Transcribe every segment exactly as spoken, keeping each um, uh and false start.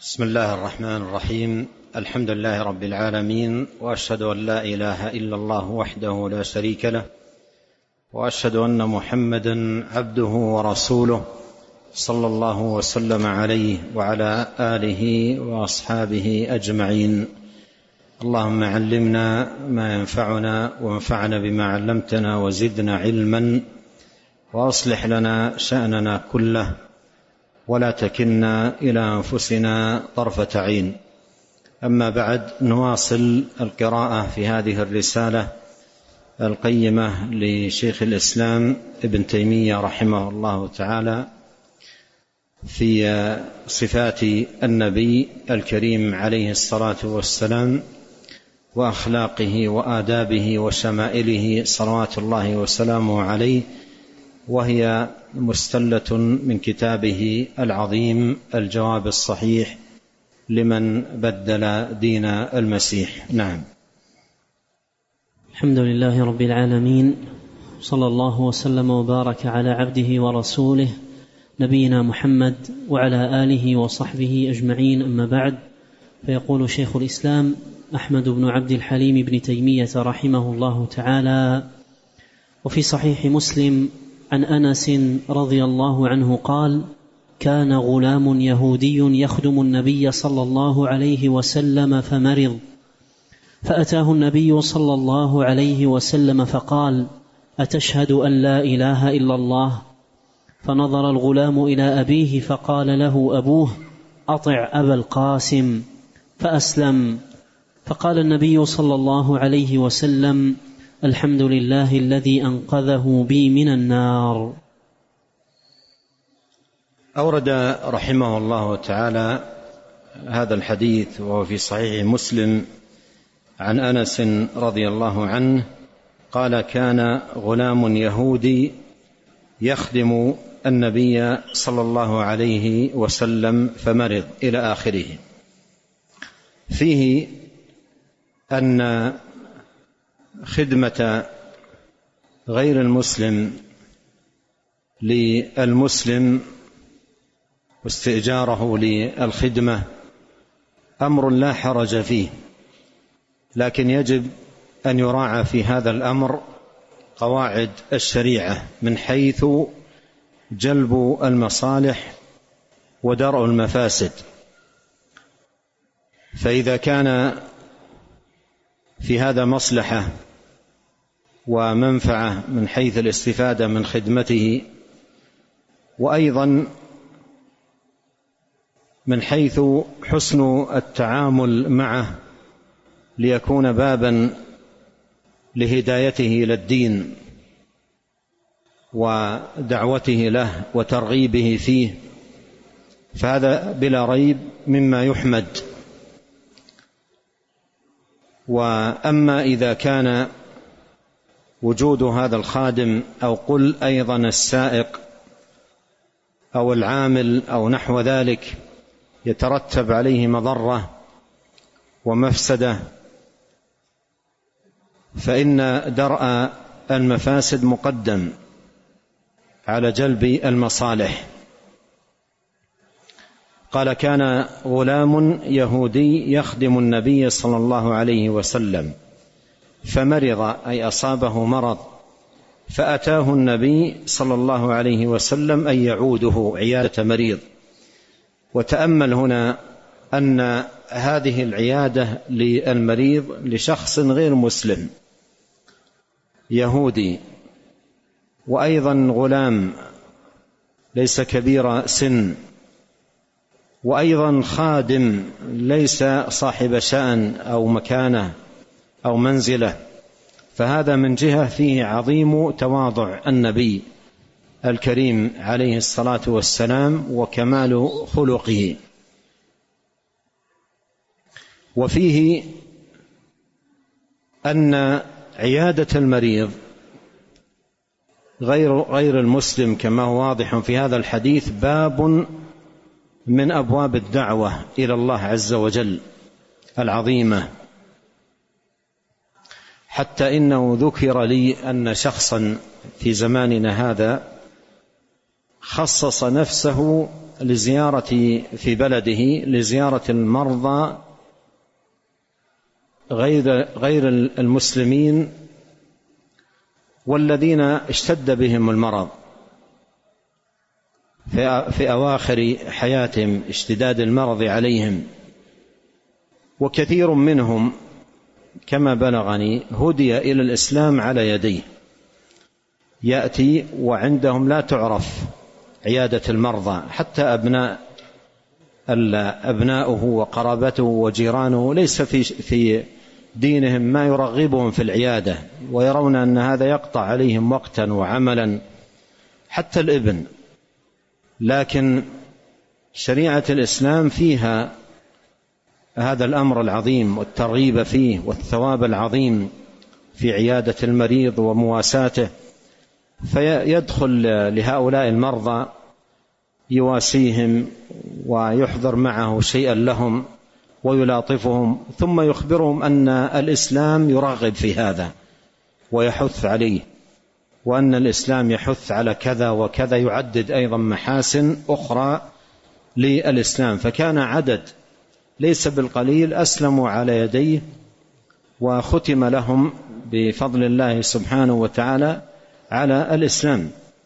بسم الله الرحمن الرحيم. الحمد لله رب العالمين، وأشهد أن لا إله إلا الله وحده لا شريك له، وأشهد أن محمدا عبده ورسوله صلى الله وسلم عليه وعلى آله وأصحابه أجمعين. اللهم علمنا ما ينفعنا وانفعنا بما علمتنا وزدنا علما، وأصلح لنا شأننا كله، ولا تكلنا إلى أنفسنا طرفة عين. أما بعد، نواصل القراءة في هذه الرسالة القيمة لشيخ الإسلام ابن تيمية رحمه الله تعالى في صفات النبي الكريم عليه الصلاة والسلام وأخلاقه وآدابه وشمائله صلوات الله وسلامه عليه، وهي مستلة من كتابه العظيم الجواب الصحيح لمن بدل دين المسيح. نعم. الحمد لله رب العالمين، صلى الله وسلم وبارك على عبده ورسوله نبينا محمد وعلى آله وصحبه أجمعين. أما بعد، فيقول شيخ الإسلام أحمد بن عبد الحليم بن تيمية رحمه الله تعالى: وفي صحيح مسلم عن أنس رضي الله عنه قال: كان غلام يهودي يخدم النبي صلى الله عليه وسلم فمرض، فأتاه النبي صلى الله عليه وسلم فقال: أتشهد أن لا إله إلا الله؟ فنظر الغلام إلى أبيه فقال له أبوه: أطع أبا القاسم، فأسلم. فقال النبي صلى الله عليه وسلم: الحمد لله الذي أنقذه بي من النار. أورد رحمه الله تعالى هذا الحديث وهو في صحيح مسلم عن أنس رضي الله عنه قال: كان غلام يهودي يخدم النبي صلى الله عليه وسلم فمرض، إلى آخره. فيه أن خدمة غير المسلم للمسلم واستئجاره للخدمة أمر لا حرج فيه، لكن يجب أن يراعى في هذا الأمر قواعد الشريعة من حيث جلب المصالح ودرء المفاسد. فإذا كان في هذا مصلحة ومنفعة من حيث الاستفادة من خدمته، وأيضا من حيث حسن التعامل معه ليكون بابا لهدايته إلى الدين ودعوته له وترغيبه فيه، فهذا بلا ريب مما يحمد. وأما إذا كان وجود هذا الخادم أو قل أيضا السائق أو العامل أو نحو ذلك يترتب عليه مضرة ومفسدة، فإن درء المفاسد مقدم على جلب المصالح. قال: كان غلام يهودي يخدم النبي صلى الله عليه وسلم فمرض، أي أصابه مرض، فأتاه النبي صلى الله عليه وسلم أن يعوده عيادة مريض. وتأمل هنا أن هذه العيادة للمريض لشخص غير مسلم يهودي، وأيضا غلام ليس كبير سن، وأيضا خادم ليس صاحب شأن أو مكانة أو منزلة. فهذا من جهة فيه عظيم تواضع النبي الكريم عليه الصلاة والسلام وكمال خلقه. وفيه أن عيادة المريض غير غير المسلم كما هو واضح في هذا الحديث باب من أبواب الدعوة إلى الله عز وجل العظيمة، حتى إنه ذكر لي أن شخصا في زماننا هذا خصص نفسه لزيارة في بلده لزيارة المرضى غير غير المسلمين والذين اشتد بهم المرض في أواخر حياتهم، اشتداد المرض عليهم. وكثير منهم كما بلغني هدي إلى الإسلام على يديه، يأتي وعندهم لا تعرف عيادة المرضى، حتى أبناء أبناؤه وقرابته وجيرانه ليس في في دينهم ما يرغبهم في العيادة، ويرون أن هذا يقطع عليهم وقتا وعملا، حتى الابن. لكن شريعة الإسلام فيها هذا الأمر العظيم والترغيب فيه والثواب العظيم في عيادة المريض ومواساته، فيدخل لهؤلاء المرضى يواسيهم ويحضر معه شيئا لهم ويلاطفهم، ثم يخبرهم أن الإسلام يرغب في هذا ويحث عليه، وأن الإسلام يحث على كذا وكذا، يعدد أيضا محاسن أخرى للإسلام. فكان عدد ليس بالقليل أسلموا على يديه، وختم لهم بفضل الله سبحانه وتعالى على الإسلام،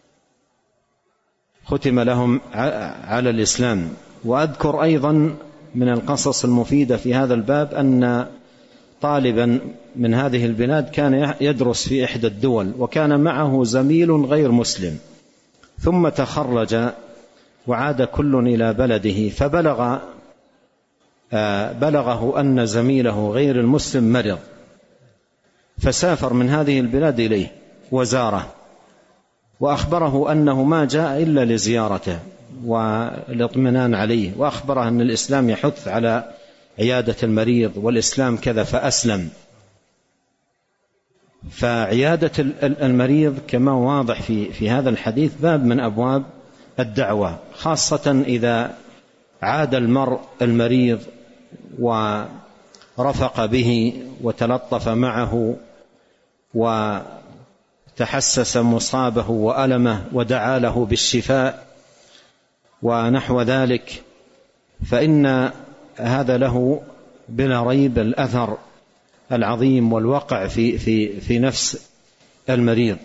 ختم لهم على الإسلام. وأذكر أيضا من القصص المفيدة في هذا الباب أن طالبا من هذه البلاد كان يدرس في إحدى الدول، وكان معه زميل غير مسلم، ثم تخرج وعاد كل إلى بلده، فبلغ بلغه أن زميله غير المسلم مرض، فسافر من هذه البلاد إليه وزاره، وأخبره أنه ما جاء إلا لزيارته والاطمئنان عليه، وأخبره أن الإسلام يحث على عيادة المريض والإسلام كذا، فأسلم. فعيادة المريض كما واضح في في هذا الحديث باب من أبواب الدعوة، خاصة إذا عاد المرء المريض ورفق به وتلطف معه وتحسس مصابه وألمه ودعا له بالشفاء ونحو ذلك، فإن هذا له بلا ريب الأثر العظيم والوقع في في في نفس المريض.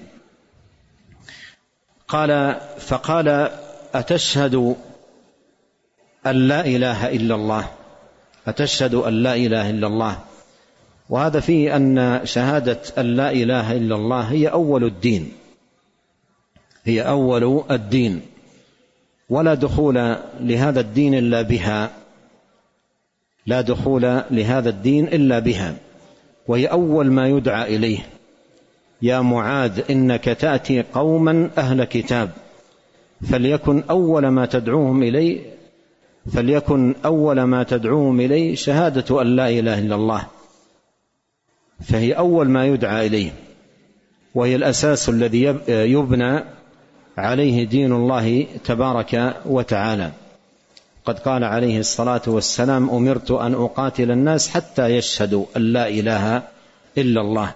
قال فقال أتشهد أن لا إله إلا الله، أتشهد أن لا إله إلا الله. وهذا فيه أن شهادة أن لا إله إلا الله هي أول الدين، هي أول الدين، ولا دخول لهذا الدين إلا بها، لا دخول لهذا الدين إلا بها، وهي أول ما يدعى إليه. يا معاذ إنك تأتي قوما أهل كتاب فليكن أول ما تدعوهم إليه فليكن أول ما تدعوهم إليه شهادة أن لا إله إلا الله، فهي أول ما يدعى إليه، وهي الأساس الذي يبنى عليه دين الله تبارك وتعالى. قد قال عليه الصلاة والسلام أمرت أن أقاتل الناس حتى يشهدوا أن لا إله إلا الله.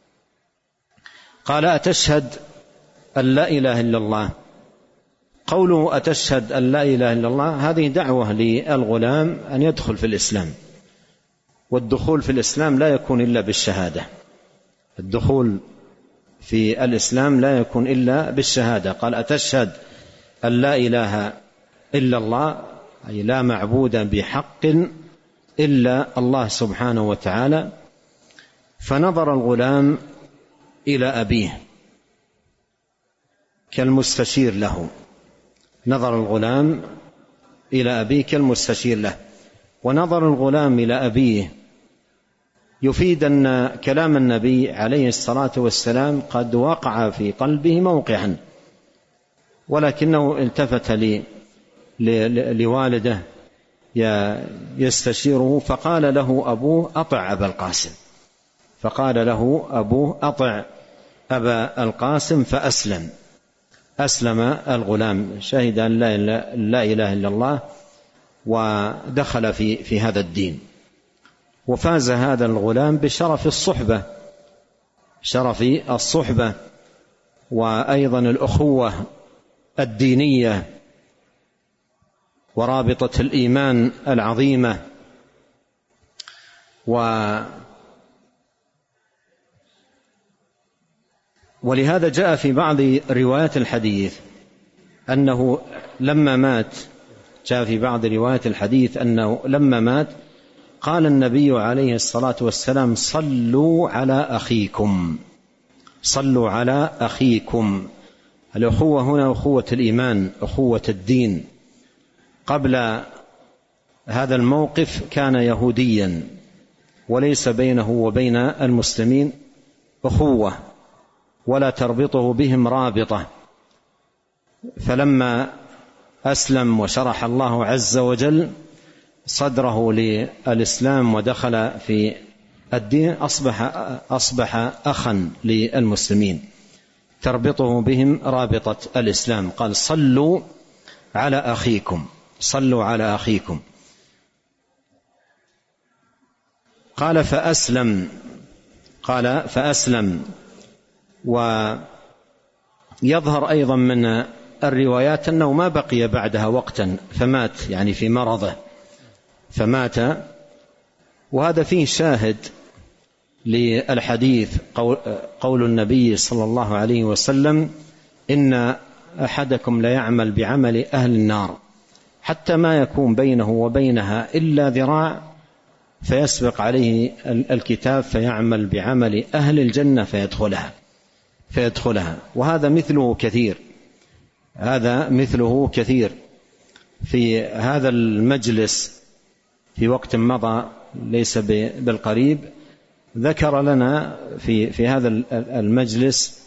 قال أتشهد أن لا إله إلا الله. قوله أتشهد أن لا إله إلا الله هذه دعوة للغلام أن يدخل في الإسلام، والدخول في الإسلام لا يكون إلا بالشهادة، الدخول في الإسلام لا يكون إلا بالشهادة. قال أتشهد أن لا إله إلا الله، أي لا معبود بحق إلا الله سبحانه وتعالى. فنظر الغلام إلى أبيه كالمستشير له، نظر الغلام إلى أبيه كالمستشير له. ونظر الغلام إلى أبيه يفيد أن كلام النبي عليه الصلاة والسلام قد وقع في قلبه موقعا، ولكنه التفت لي لوالده يستشيره، فقال له أبوه أطع أبا القاسم، فقال له أبوه أطع أبا القاسم، فأسلم، أسلم الغلام، شهد أن لا إله إلا الله ودخل في في هذا الدين. وفاز هذا الغلام بشرف الصحبة، شرف الصحبة، وأيضا الأخوة الدينية ورابطة الإيمان العظيمة. و ولهذا جاء في بعض روايات الحديث أنه لما مات جاء في بعض روايات الحديث أنه لما مات قال النبي عليه الصلاة والسلام: صلوا على أخيكم، صلوا على أخيكم. الأخوة هنا أخوة الإيمان، أخوة الدين. قبل هذا الموقف كان يهوديا وليس بينه وبين المسلمين أخوة ولا تربطه بهم رابطة، فلما أسلم وشرح الله عز وجل صدره للإسلام ودخل في الدين أصبح, أصبح أخا للمسلمين تربطه بهم رابطة الإسلام. قال: صلوا على أخيكم، صلوا على أخيكم. قال فأسلم قال فأسلم ويظهر أيضا من الروايات أنه ما بقي بعدها وقتا فمات، يعني في مرضه فمات. وهذا فيه شاهد للحديث قول النبي صلى الله عليه وسلم: إن أحدكم ليعمل بعمل أهل النار حتى ما يكون بينه وبينها إلا ذراع فيسبق عليه الكتاب فيعمل بعمل أهل الجنة فيدخلها فيدخلها وهذا مثله كثير، هذا مثله كثير. في هذا المجلس في وقت مضى ليس بالقريب ذكر لنا في في هذا المجلس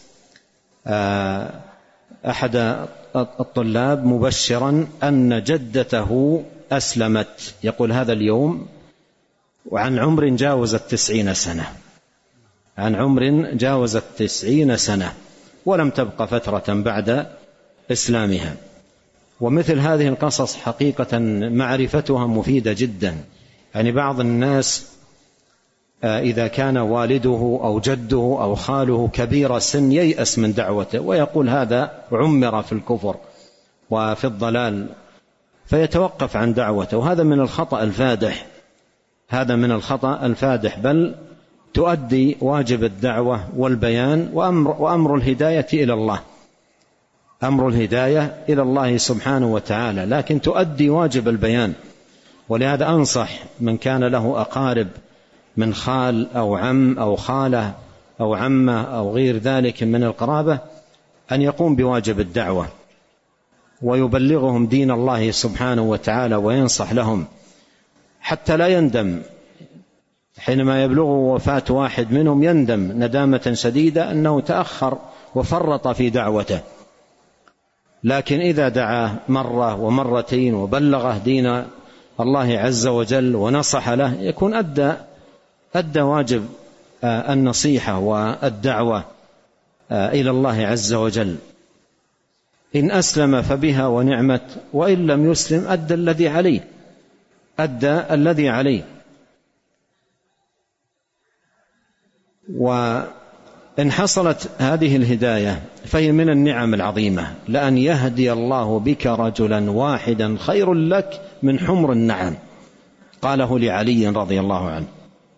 أحد الطلاب مبشرا أن جدته أسلمت، يقول هذا اليوم وعن عمر جاوز التسعين سنة، عن عمر جاوز التسعين سنة ولم تبقى فترة بعد إسلامها. ومثل هذه القصص حقيقة معرفتها مفيدة جدا. يعني بعض الناس إذا كان والده أو جده أو خاله كبير السن ييأس من دعوته ويقول هذا عمر في الكفر وفي الضلال فيتوقف عن دعوته، وهذا من الخطأ الفادح، هذا من الخطأ الفادح، بل تؤدي واجب الدعوة والبيان وأمر, وأمر الهداية إلى الله، أمر الهداية إلى الله سبحانه وتعالى، لكن تؤدي واجب البيان. ولهذا أنصح من كان له أقارب من خال أو عم أو خالة أو عمة أو غير ذلك من القرابة أن يقوم بواجب الدعوة ويبلغهم دين الله سبحانه وتعالى وينصح لهم حتى لا يندم حينما يبلغ وفاة واحد منهم، يندم ندامة شديدة أنه تأخر وفرط في دعوته. لكن إذا دعاه مرة ومرتين وبلغه دين الله عز وجل ونصح له يكون أدى أدى واجب النصيحة والدعوة إلى الله عز وجل. إن أسلم فبها ونعمت، وإن لم يسلم أدى الذي عليه أدى الذي عليه. وإن حصلت هذه الهداية فهي من النعم العظيمة، لأن يهدي الله بك رجلا واحدا خير لك من حمر النعم، قاله لعلي رضي الله عنه.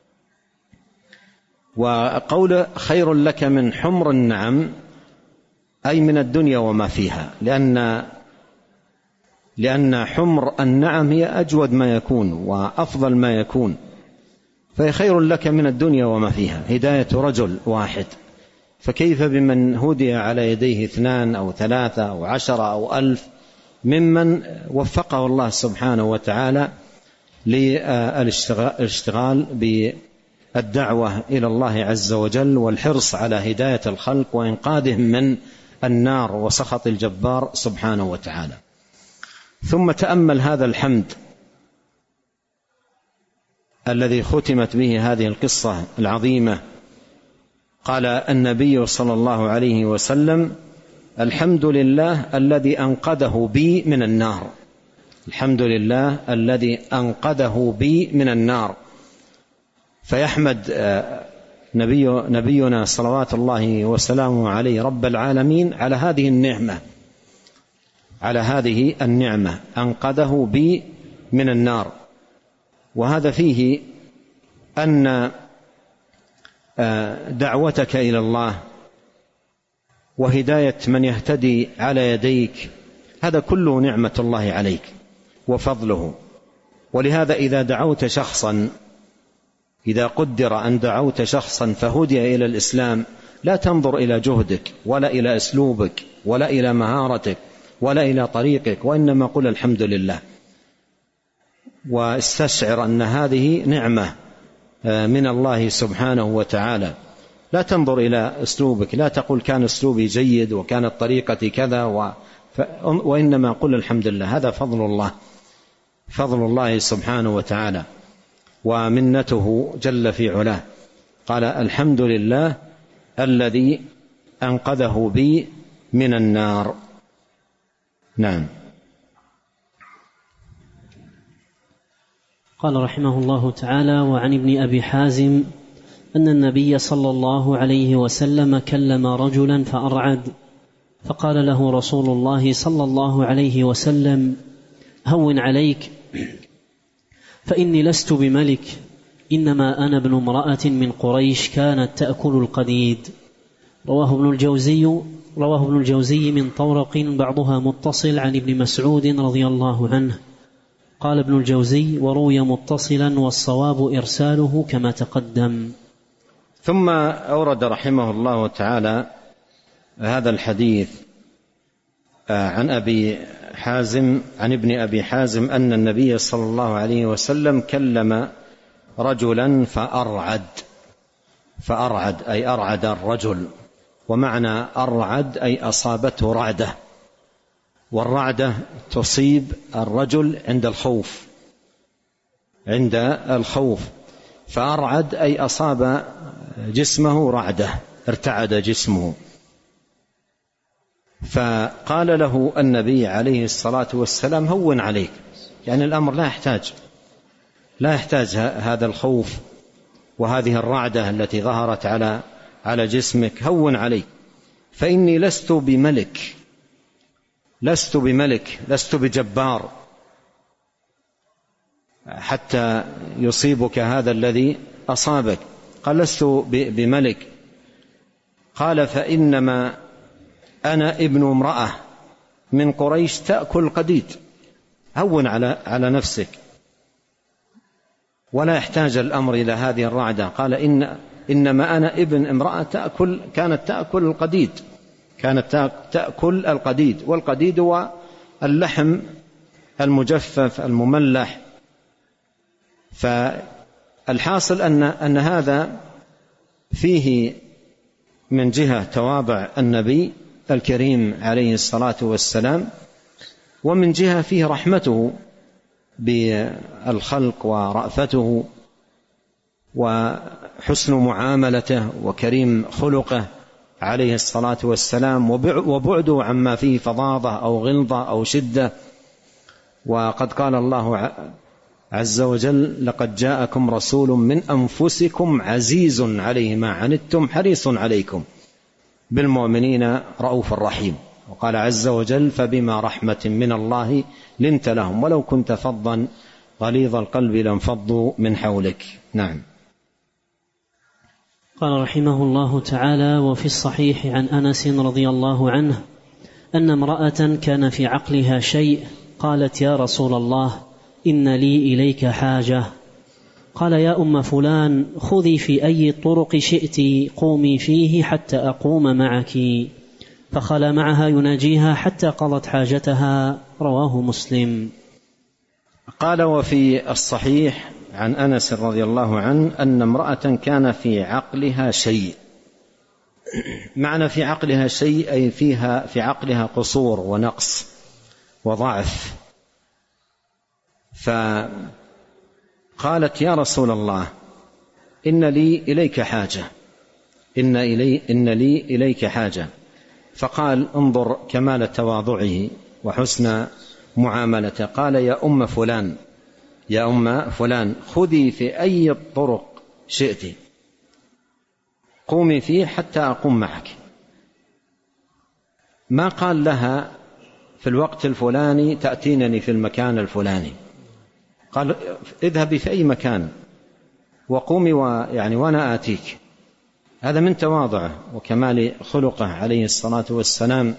وقول خير لك من حمر النعم أي من الدنيا وما فيها، لأن لأن حمر النعم هي أجود ما يكون وأفضل ما يكون، فهي خير لك من الدنيا وما فيها هداية رجل واحد، فكيف بمن هدي على يديه اثنان أو ثلاثة أو عشرة أو ألف ممن وفقه الله سبحانه وتعالى للاشتغال بالدعوة إلى الله عز وجل والحرص على هداية الخلق وإنقاذهم من النار وسخط الجبار سبحانه وتعالى. ثم تأمل هذا الحمد الذي ختمت به هذه القصة العظيمة. قال النبي صلى الله عليه وسلم: الحمد لله الذي أنقذه بي من النار، الحمد لله الذي أنقذه بي من النار. فيحمد نبي نبينا صلوات الله وسلامه عليه رب العالمين على هذه النعمة على هذه النعمة، أنقذه بي من النار. وهذا فيه أن دعوتك إلى الله وهداية من يهتدي على يديك هذا كله نعمة الله عليك وفضله. ولهذا إذا دعوت شخصا، إذا قدر أن دعوت شخصا فهدي إلى الإسلام، لا تنظر إلى جهدك ولا إلى أسلوبك ولا إلى مهارتك ولا إلى طريقك، وإنما قل الحمد لله، واستشعر أن هذه نعمة من الله سبحانه وتعالى. لا تنظر إلى أسلوبك، لا تقول كان أسلوبي جيد وكانت طريقتي كذا و... ف... وإنما قل الحمد لله. هذا فضل الله، فضل الله سبحانه وتعالى ومنته جل في علاه. قال الحمد لله الذي أنقذه بي من النار. نعم. قال رحمه الله تعالى: وعن ابن أبي حازم أن النبي صلى الله عليه وسلم كلم رجلا فأرعد، فقال له رسول الله صلى الله عليه وسلم: هون عليك، فإني لست بملك، إنما أنا ابن امرأة من قريش كانت تأكل القديد. رواه ابن الجوزي رواه ابن الجوزي من طرق بعضها متصل عن ابن مسعود رضي الله عنه. قال ابن الجوزي: وروي متصلا والصواب إرساله كما تقدم. ثم أورد رحمه الله تعالى هذا الحديث عن أبي حازم عن ابن أبي حازم أن النبي صلى الله عليه وسلم كلم رجلا فأرعد. فأرعد أي أرعد الرجل، ومعنى أرعد أي أصابته رعدة، والرعدة تصيب الرجل عند الخوف عند الخوف فأرعد أي أصاب جسمه رعدة، ارتعد جسمه. فقال له النبي عليه الصلاة والسلام: هون عليك، يعني الأمر لا يحتاج لا يحتاج هذا الخوف وهذه الرعدة التي ظهرت على على جسمك، هون عليك، فإني لست بملك لست بملك لست بجبار حتى يصيبك هذا الذي أصابك. قال: لست بملك. قال: فإنما أنا ابن امرأة من قريش تأكل القديد. هون على على نفسك، ولا يحتاج الأمر إلى هذه الرعدة. قال: إن إنما أنا ابن امرأة تأكل كانت تأكل القديد كانت تأكل القديد والقديد هو اللحم المجفف المملح. فالحاصل أن أن هذا فيه من جهة تواضع النبي الكريم عليه الصلاة والسلام، ومن جهة فيه رحمته بالخلق ورأفته وحسن معاملته وكريم خلقه عليه الصلاة والسلام، وبعده عما فيه فظاظة أو غلظة أو شدة. وقد قال الله عز وجل: لقد جاءكم رسول من أنفسكم عزيز عليه ما عنتم حريص عليكم بالمؤمنين رؤوف رحيم. وقال عز وجل: فبما رحمة من الله لنت لهم ولو كنت فظا غليظ القلب لانفضوا من حولك. نعم. قال رحمه الله تعالى: وفي الصحيح عن أنس رضي الله عنه أن امرأة كان في عقلها شيء، قالت: يا رسول الله، إن لي إليك حاجة. قال: يا أم فلان، خذي في أي الطرق شئت، قومي فيه حتى أقوم معك. فخلى معها يناجيها حتى قضت حاجتها. رواه مسلم. قال: وفي الصحيح عن أنس رضي الله عنه أن امرأة كان في عقلها شيء. معنى في عقلها شيء أي فيها في عقلها قصور ونقص وضعف. فقالت: يا رسول الله، إن لي إليك حاجة إن, إلي إن لي إليك حاجة. فقال: انظر كمال تواضعه وحسن معاملته. قال: يا أم فلان يا أم فلان خذي في أي الطرق شئت، قومي فيه حتى أقوم معك. ما قال لها في الوقت الفلاني تأتينني في المكان الفلاني. قال اذهبي في أي مكان وقومي ويعني وأنا آتيك. هذا من تواضعه وكمال خلقه عليه الصلاة والسلام،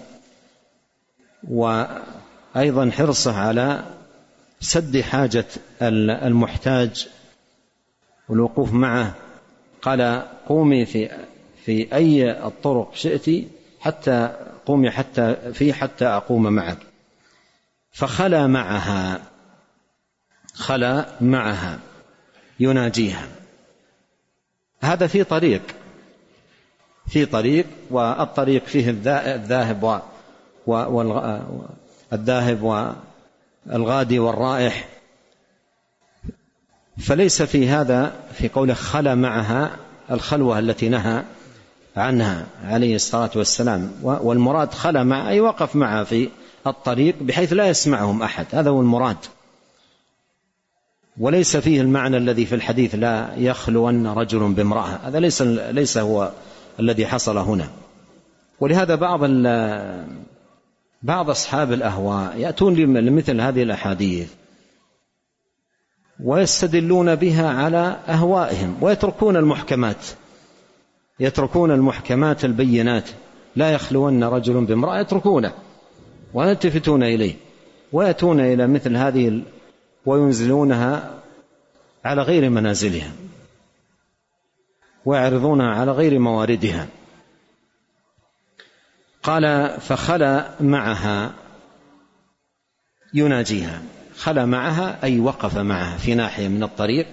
وأيضا حرصه على سد حاجة المحتاج والوقوف معه. قال قومي في في أي الطرق شئت حتى قومي حتى في حتى أقوم معك. فخلى معها خلى معها يناجيها. هذا في طريق في طريق والطريق فيه الذاهب والذاهب والغادي والرائح، فليس في هذا في قوله خلى معها الخلوة التي نهى عنها عليه الصلاة والسلام، والمراد خلى مع أي وقف معها في الطريق بحيث لا يسمعهم أحد، هذا هو المراد. وليس فيه المعنى الذي في الحديث لا يخلون رجل بامرأة، هذا ليس ليس هو الذي حصل هنا. ولهذا بعض بعض أصحاب الأهواء يأتون لمثل هذه الأحاديث ويستدلون بها على أهوائهم ويتركون المحكمات يتركون المحكمات البينات، لا يخلون رجل بامرأة، يتركونه ويلتفتون إليه ويأتون إلى مثل هذه وينزلونها على غير منازلها ويعرضونها على غير مواردها. قال فخلى معها يناجيها. خلى معها أي وقف معها في ناحية من الطريق،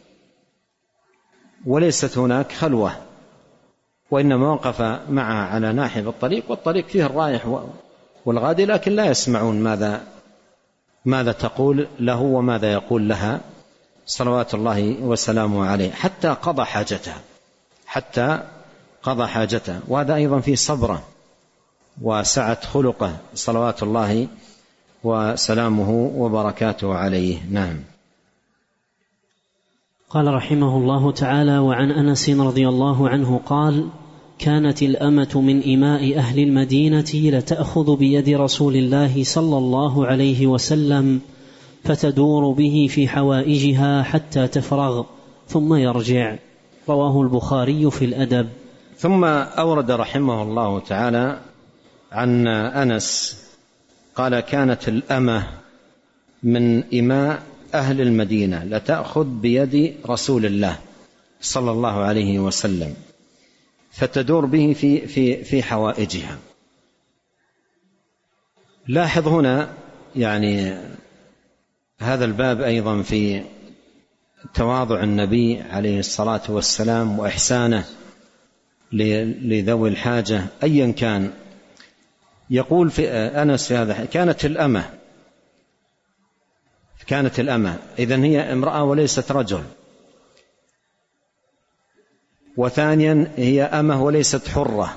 وليست هناك خلوة، وإنما وقف معها على ناحية الطريق، والطريق فيه الرايح والغادي، لكن لا يسمعون ماذا ماذا تقول له وماذا يقول لها صلوات الله وسلامه عليه، حتى قضى حاجتها حتى قضى حاجتها. وهذا أيضا في صبره وسعة خلقه صلوات الله وسلامه وبركاته عليه. نعم. قال رحمه الله تعالى: وعن أنس رضي الله عنه قال: كانت الأمة من إماء أهل المدينة لتأخذ بيد رسول الله صلى الله عليه وسلم فتدور به في حوائجها حتى تفرغ ثم يرجع. رواه البخاري في الأدب. ثم أورد رحمه الله تعالى عن أنس قال: كانت الأمة من إماء أهل المدينة لتأخذ بيد رسول الله صلى الله عليه وسلم فتدور به في في في حوائجها. لاحظ هنا يعني هذا الباب أيضا في تواضع النبي عليه الصلاة والسلام وإحسانه لذوي الحاجة أيا كان. يقول في أنس هذا: كانت الأمة كانت الأمة إذن هي امرأة وليست رجل، وثانيا هي أمة وليست حرة.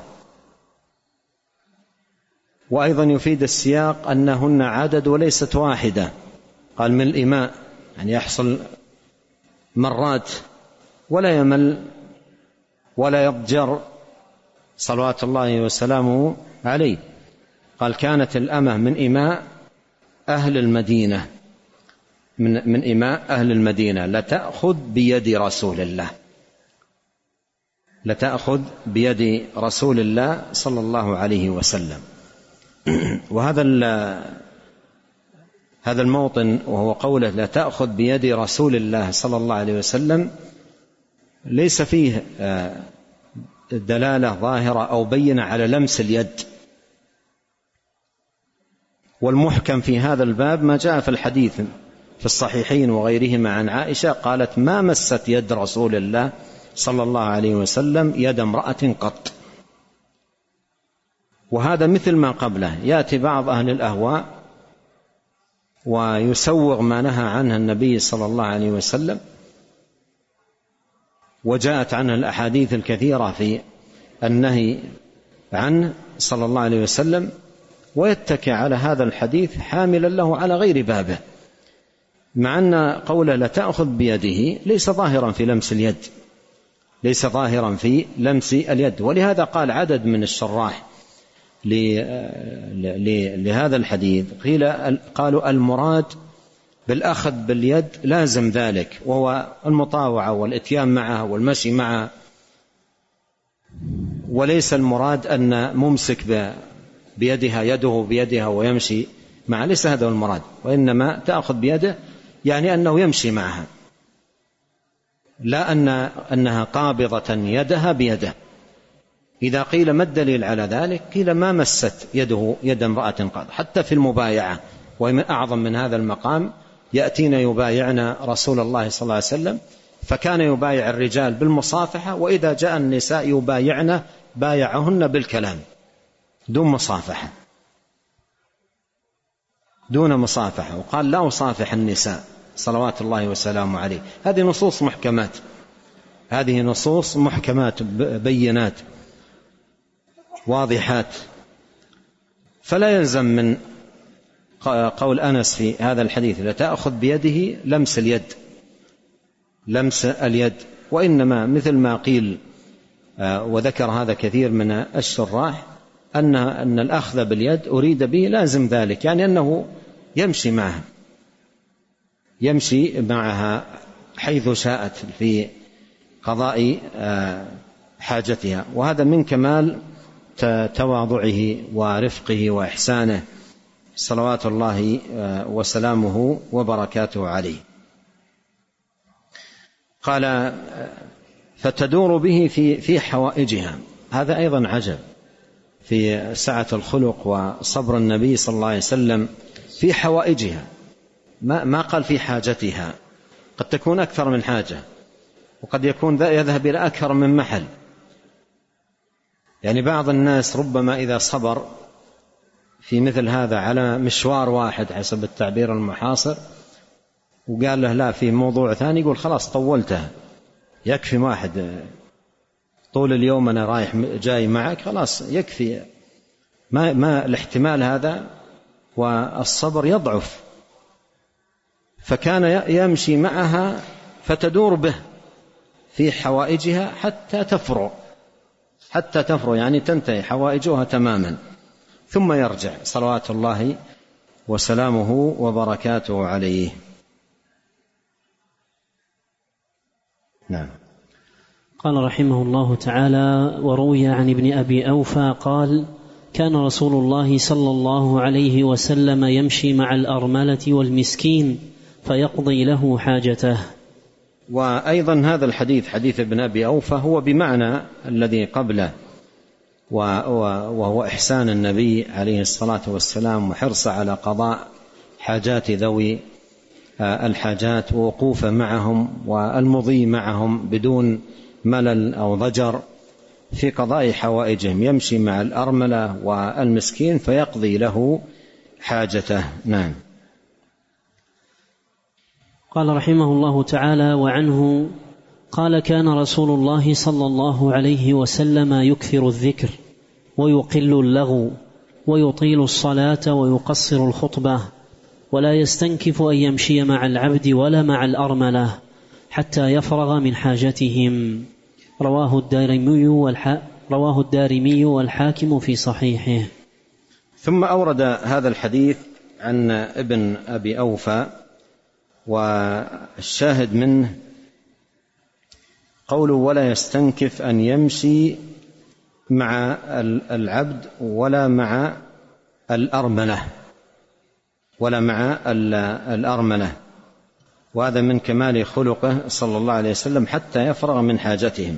وأيضا يفيد السياق أنهن عدد وليست واحدة، قال من الإماء يعني يحصل مرات ولا يمل ولا يضجر صلوات الله وسلامه عليه. قال: كانت الأمة من إماء أهل المدينة من, من إماء أهل المدينة لتأخذ بيد رسول الله لتأخذ بيد رسول الله صلى الله عليه وسلم. وهذا هذا الموطن وهو قوله لتأخذ بيد رسول الله صلى الله عليه وسلم ليس فيه دلالة ظاهرة أو بينة على لمس اليد. والمحكم في هذا الباب ما جاء في الحديث في الصحيحين وغيرهما عن عائشة قالت: ما مست يد رسول الله صلى الله عليه وسلم يد امرأة قط. وهذا مثل ما قبله. يأتي بعض أهل الأهواء ويسوغ ما نهى عنه النبي صلى الله عليه وسلم، وجاءت عنه الأحاديث الكثيرة في النهي عنه صلى الله عليه وسلم، ويتكئ على هذا الحديث حاملا له على غير بابه، مع أن قوله لتأخذ بيده ليس ظاهرا في لمس اليد ليس ظاهرا في لمس اليد. ولهذا قال عدد من الشراح: لهذا الحديث قيل قالوا المراد بالأخذ باليد لازم ذلك، وهو المطاوعة والإتيان معها والمشي معها، وليس المراد أن ممسك بيدها يده بيدها ويمشي معها، ليس هذا المراد، وإنما تأخذ بيده يعني أنه يمشي معها، لا أن أنها قابضة يدها بيده. إذا قيل ما الدليل على ذلك؟ قيل ما مست يده يد امرأة قط، حتى في المبايعة، ومن أعظم من هذا المقام يأتينا يبايعنا رسول الله صلى الله عليه وسلم، فكان يبايع الرجال بالمصافحة، وإذا جاء النساء يبايعنا بايعهن بالكلام دون مصافحة، دون مصافحة، وقال لا أصافح النساء صلوات الله وسلامه عليه. هذه نصوص محكمات، هذه نصوص محكمات بينات واضحات، فلا يلزم من قول أنس في هذا الحديث لا تأخذ بيده لمس اليد لمس اليد وإنما مثل ما قيل وذكر هذا كثير من الشراح أن أن الأخذ باليد أريد به لازم ذلك، يعني أنه يمشي معها يمشي معها حيث شاءت في قضاء حاجتها، وهذا من كمال تواضعه ورفقه وإحسانه صلوات الله وسلامه وبركاته عليه. قال فتدور به في في حوائجها، هذا أيضا عجب في سعة الخلق وصبر النبي صلى الله عليه وسلم في حوائجها، ما ما قال في حاجتها، قد تكون أكثر من حاجة، وقد يكون يذهب إلى أكثر من محل. يعني بعض الناس ربما إذا صبر في مثل هذا على مشوار واحد حسب التعبير المحاصر وقال له لا في موضوع ثاني، يقول خلاص طولتها، يكفي واحد طول اليوم أنا رايح جاي معك، خلاص يكفي، ما, ما الاحتمال هذا والصبر يضعف. فكان يمشي معها فتدور به في حوائجها حتى تفرغ حتى تفرغ يعني تنتهي حوائجها تماما، ثم يرجع صلوات الله وسلامه وبركاته عليه. نعم. قال رحمه الله تعالى: وروي عن ابن أبي أوفى قال: كان رسول الله صلى الله عليه وسلم يمشي مع الأرملة والمسكين فيقضي له حاجته. وأيضا هذا الحديث حديث ابن أبي أوفى هو بمعنى الذي قبله، وهو إحسان النبي عليه الصلاة والسلام وحرص على قضاء حاجات ذوي الحاجات ووقوف معهم والمضي معهم بدون ملل أو ضجر في قضاء حوائجهم، يمشي مع الأرملة والمسكين فيقضي له حاجته. نعم. قال رحمه الله تعالى: وعنه قال: كان رسول الله صلى الله عليه وسلم يكثر الذكر ويقل اللغو ويطيل الصلاة ويقصر الخطبة، ولا يستنكف أن يمشي مع العبد ولا مع الأرملة حتى يفرغ من حاجتهم. رواه الدارمي والح... رواه الدارمي والحاكم في صحيحه. ثم أورد هذا الحديث عن ابن أبي أوفى، والشاهد منه قوله: ولا يستنكف أن يمشي مع العبد ولا مع الأرملة ولا مع الأرملة، وهذا من كمال خلقه صلى الله عليه وسلم حتى يفرغ من حاجتهم.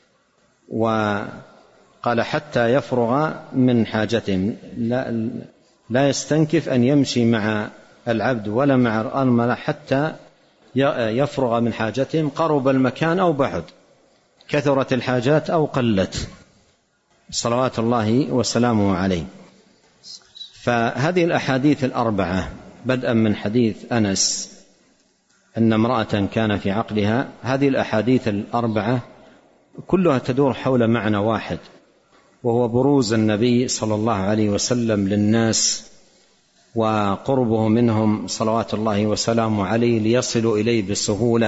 وقال حتى يفرغ من حاجتهم، لا, لا يستنكف أن يمشي مع العبد ولا مع الأرملة حتى يفرغ من حاجتهم، قرب المكان أو بعد، كثرت الحاجات أو قلت، صلوات الله وسلامه عليه. فهذه الأحاديث الأربعة بدءا من حديث أنس أن امرأة كان في عقلها، هذه الأحاديث الأربعة كلها تدور حول معنى واحد، وهو بروز النبي صلى الله عليه وسلم للناس وقربه منهم صلوات الله وسلامه عليه ليصلوا إليه بسهولة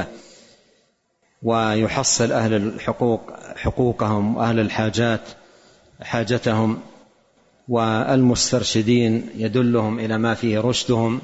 ويحصل أهل الحقوق حقوقهم وأهل الحاجات حاجتهم. والمسترشدين يدلهم إلى ما فيه رشدهم،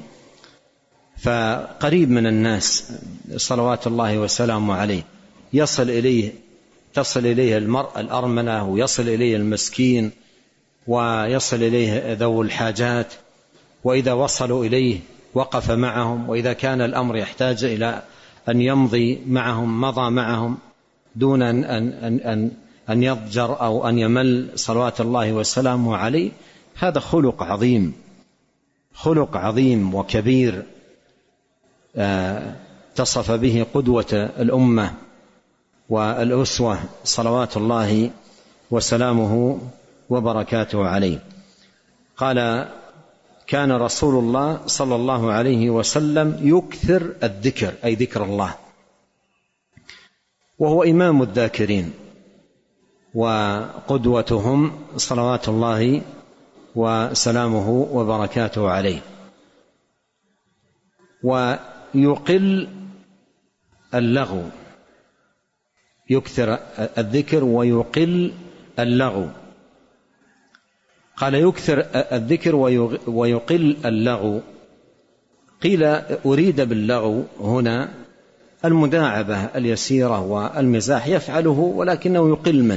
فقريب من الناس صلوات الله وسلامه عليه، يصل إليه تصل إليه المرأة الأرملة، ويصل إليه المسكين، ويصل إليه ذو الحاجات، وإذا وصلوا إليه وقف معهم، وإذا كان الأمر يحتاج إلى أن يمضي معهم مضى معهم دون أن, أن, أن, أن يضجر أو أن يمل صلوات الله وسلامه عليه. هذا خلق عظيم، خلق عظيم وكبير اتصف به قدوة الأمة والأسوة صلوات الله وسلامه وبركاته عليه. قال: كان رسول الله صلى الله عليه وسلم يكثر الذكر، أي ذكر الله، وهو إمام الذاكرين وقدوتهم صلوات الله وسلامه وبركاته عليه. ويقل اللغو، يكثر الذكر ويقل اللغو. قال: يكثر الذكر ويقل اللغو. قيل: أريد باللغو هنا المداعبة اليسيرة والمزاح، يفعله ولكنه يقل منه،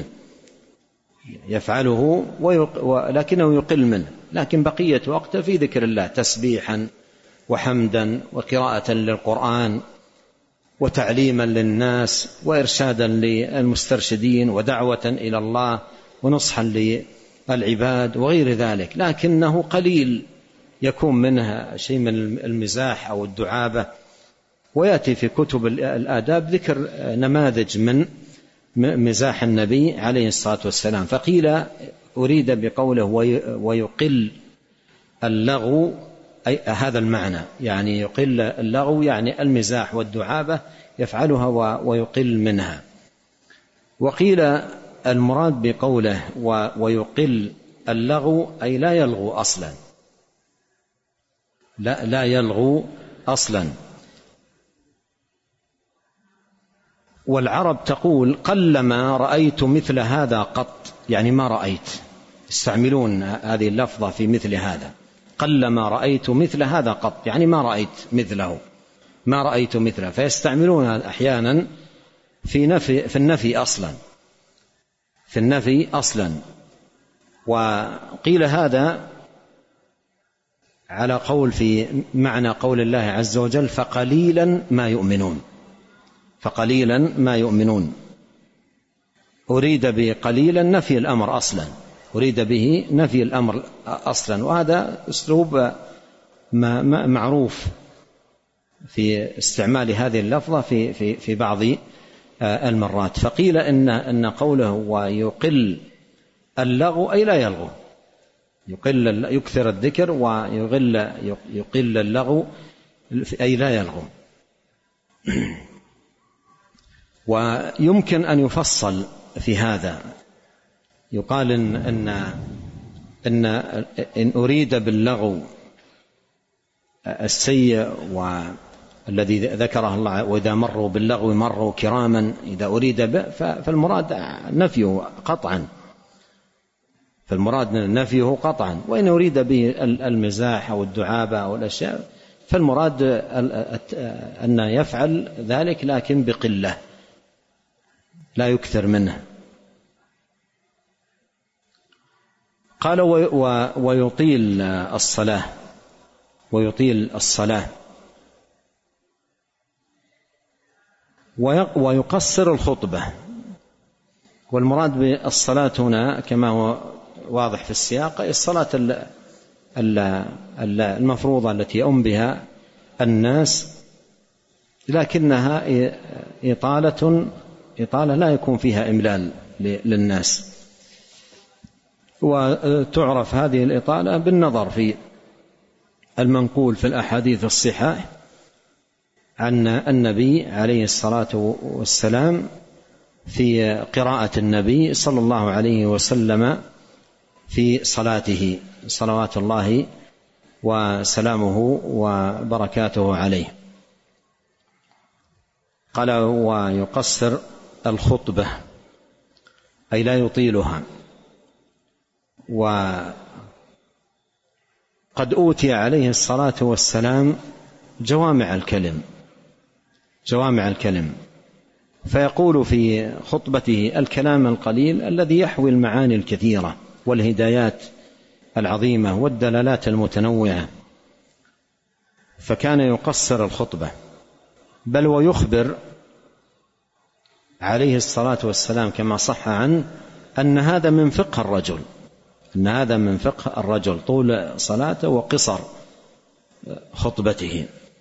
يفعله ولكنه يقل منه، لكن بقية وقته في ذكر الله، تسبيحا وحمدا وقراءة للقرآن وتعليما للناس وإرشادا للمسترشدين ودعوة إلى الله ونصحا للعباد وغير ذلك، لكنه قليل يكون منها شيء من المزاح أو الدعابة. ويأتي في كتب الآداب ذكر نماذج من مزاح النبي عليه الصلاة والسلام. فقيل: أريد بقوله ويقل اللغو أي هذا المعنى، يعني يقل اللغو يعني المزاح والدعابة يفعلها ويقل منها. وقيل المراد بقوله ويقل اللغو أي لا يلغو أصلا، لا, لا يلغو أصلا. والعرب تقول: قلما رأيت مثل هذا قط، يعني ما رأيت، يستعملون هذه اللفظة في مثل هذا، قلما رأيت مثل هذا قط، يعني ما رأيت مثله، ما رأيت مثله، فيستعملونها أحيانا في نفي، في النفي أصلا، في النفي أصلا. وقيل هذا على قول في معنى قول الله عز وجل: فقليلا ما يؤمنون، فقليلا ما يؤمنون. أريد بقليلا نفي الأمر أصلا، أريد به نفي الأمر أصلا، وهذا أسلوب معروف في استعمال هذه اللفظة في, في, في بعض المرات. فقيل إن, إن قوله ويقل اللغو أي لا يلغو، يقل يكثر الذكر ويقل يقل اللغو أي لا يلغو. ويمكن أن يفصل في هذا، يقال إن, إن, إن, إن أريد باللغو السيء والذي ذكره الله، وإذا مروا باللغو مروا كراما، إذا أريد به فالمراد نفيه قطعا، فالمراد نفيه قطعا. وإن أريد به المزاح أو الدعابة أو الأشياء فالمراد أن يفعل ذلك لكن بقلة، لا يكثر منه. قال: ويطيل الصلاة، ويطيل الصلاة ويقصر الخطبة. والمراد بالصلاة هنا كما هو واضح في السياق الصلاة المفروضة التي يؤم بها الناس، لكنها إطالة إطالة لا يكون فيها إملال للناس. وتعرف هذه الإطالة بالنظر في المنقول في الأحاديث الصحاح عن النبي عليه الصلاة والسلام في قراءة النبي صلى الله عليه وسلم في صلاته صلوات الله وسلامه وبركاته عليه. قال: ويقصر الخطبة أي لا يطيلها. قد أوتي عليه الصلاة والسلام جوامع الكلم جوامع الكلم فيقول في خطبته الكلام القليل الذي يحوي المعاني الكثيرة والهدايات العظيمة والدلالات المتنوعة، فكان يقصر الخطبة، بل ويخبر عليه الصلاة والسلام كما صح عنه أن هذا من فقه الرجل أن هذا من فقه الرجل طول صلاته وقصر خطبته.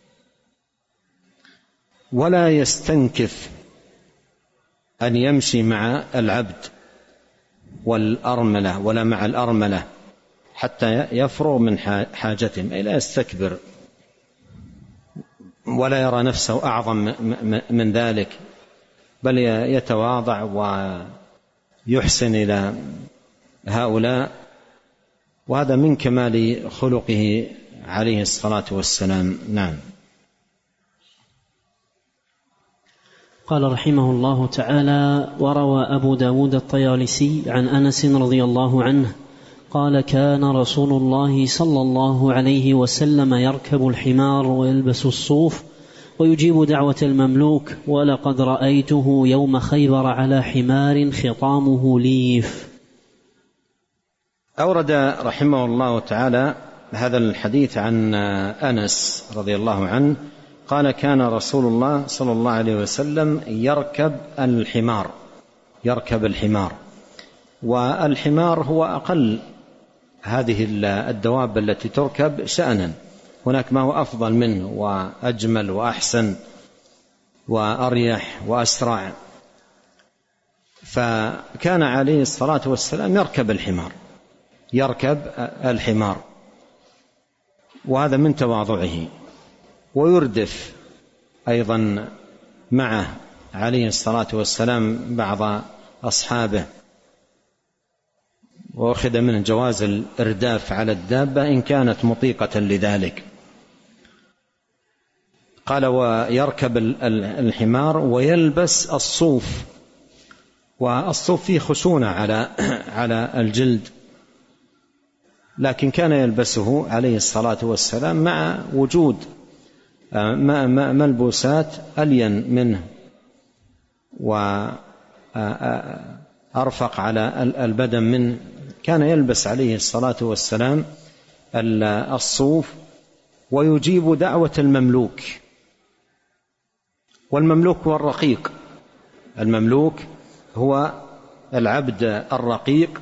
ولا يستنكف أن يمشي مع العبد والأرملة ولا مع الأرملة حتى يفرغ من حاجتهم، أي لا يستكبر ولا يرى نفسه أعظم من ذلك، بل يتواضع ويحسن إلى هؤلاء، وهذا من كمال خلقه عليه الصلاة والسلام. نعم. قال رحمه الله تعالى: وروى أبو داود الطيالسي عن أنس رضي الله عنه قال: كان رسول الله صلى الله عليه وسلم يركب الحمار ويلبس الصوف ويجيب دعوة المملوك، ولقد رأيته يوم خيبر على حمار خطامه ليف. أورد رحمه الله تعالى هذا الحديث عن أنس رضي الله عنه قال: كان رسول الله صلى الله عليه وسلم يركب الحمار يركب الحمار والحمار هو أقل هذه الدواب التي تركب شأنا، هناك ما هو أفضل منه وأجمل وأحسن وأريح وأسرع، فكان عليه الصلاة والسلام يركب الحمار يركب الحمار وهذا من تواضعه، ويردف أيضا معه عليه الصلاة والسلام بعض أصحابه، وأخذ منه جواز الإرداف على الدابة إن كانت مطيقة لذلك. قال: ويركب الحمار ويلبس الصوف، والصوف فيه خشونة على على الجلد، لكن كان يلبسه عليه الصلاة والسلام مع وجود ملبوسات ألين منه وأرفق على البدن منه. كان يلبس عليه الصلاة والسلام الصوف ويجيب دعوة المملوك، والمملوك هو الرقيق، المملوك هو العبد الرقيق.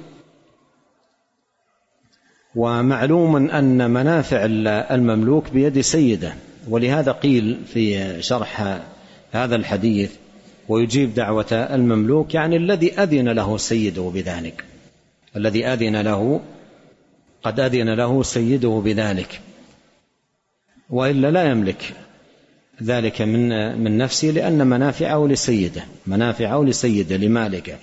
ومعلوم أن منافع المملوك بيد سيده، ولهذا قيل في شرح هذا الحديث: ويجيب دعوة المملوك، يعني الذي أذن له سيده بذلك، الذي أذن له قد أذن له سيده بذلك، وإلا لا يملك ذلك من من نفسه، لأن منافعه لسيده منافعه لسيده لمالكه.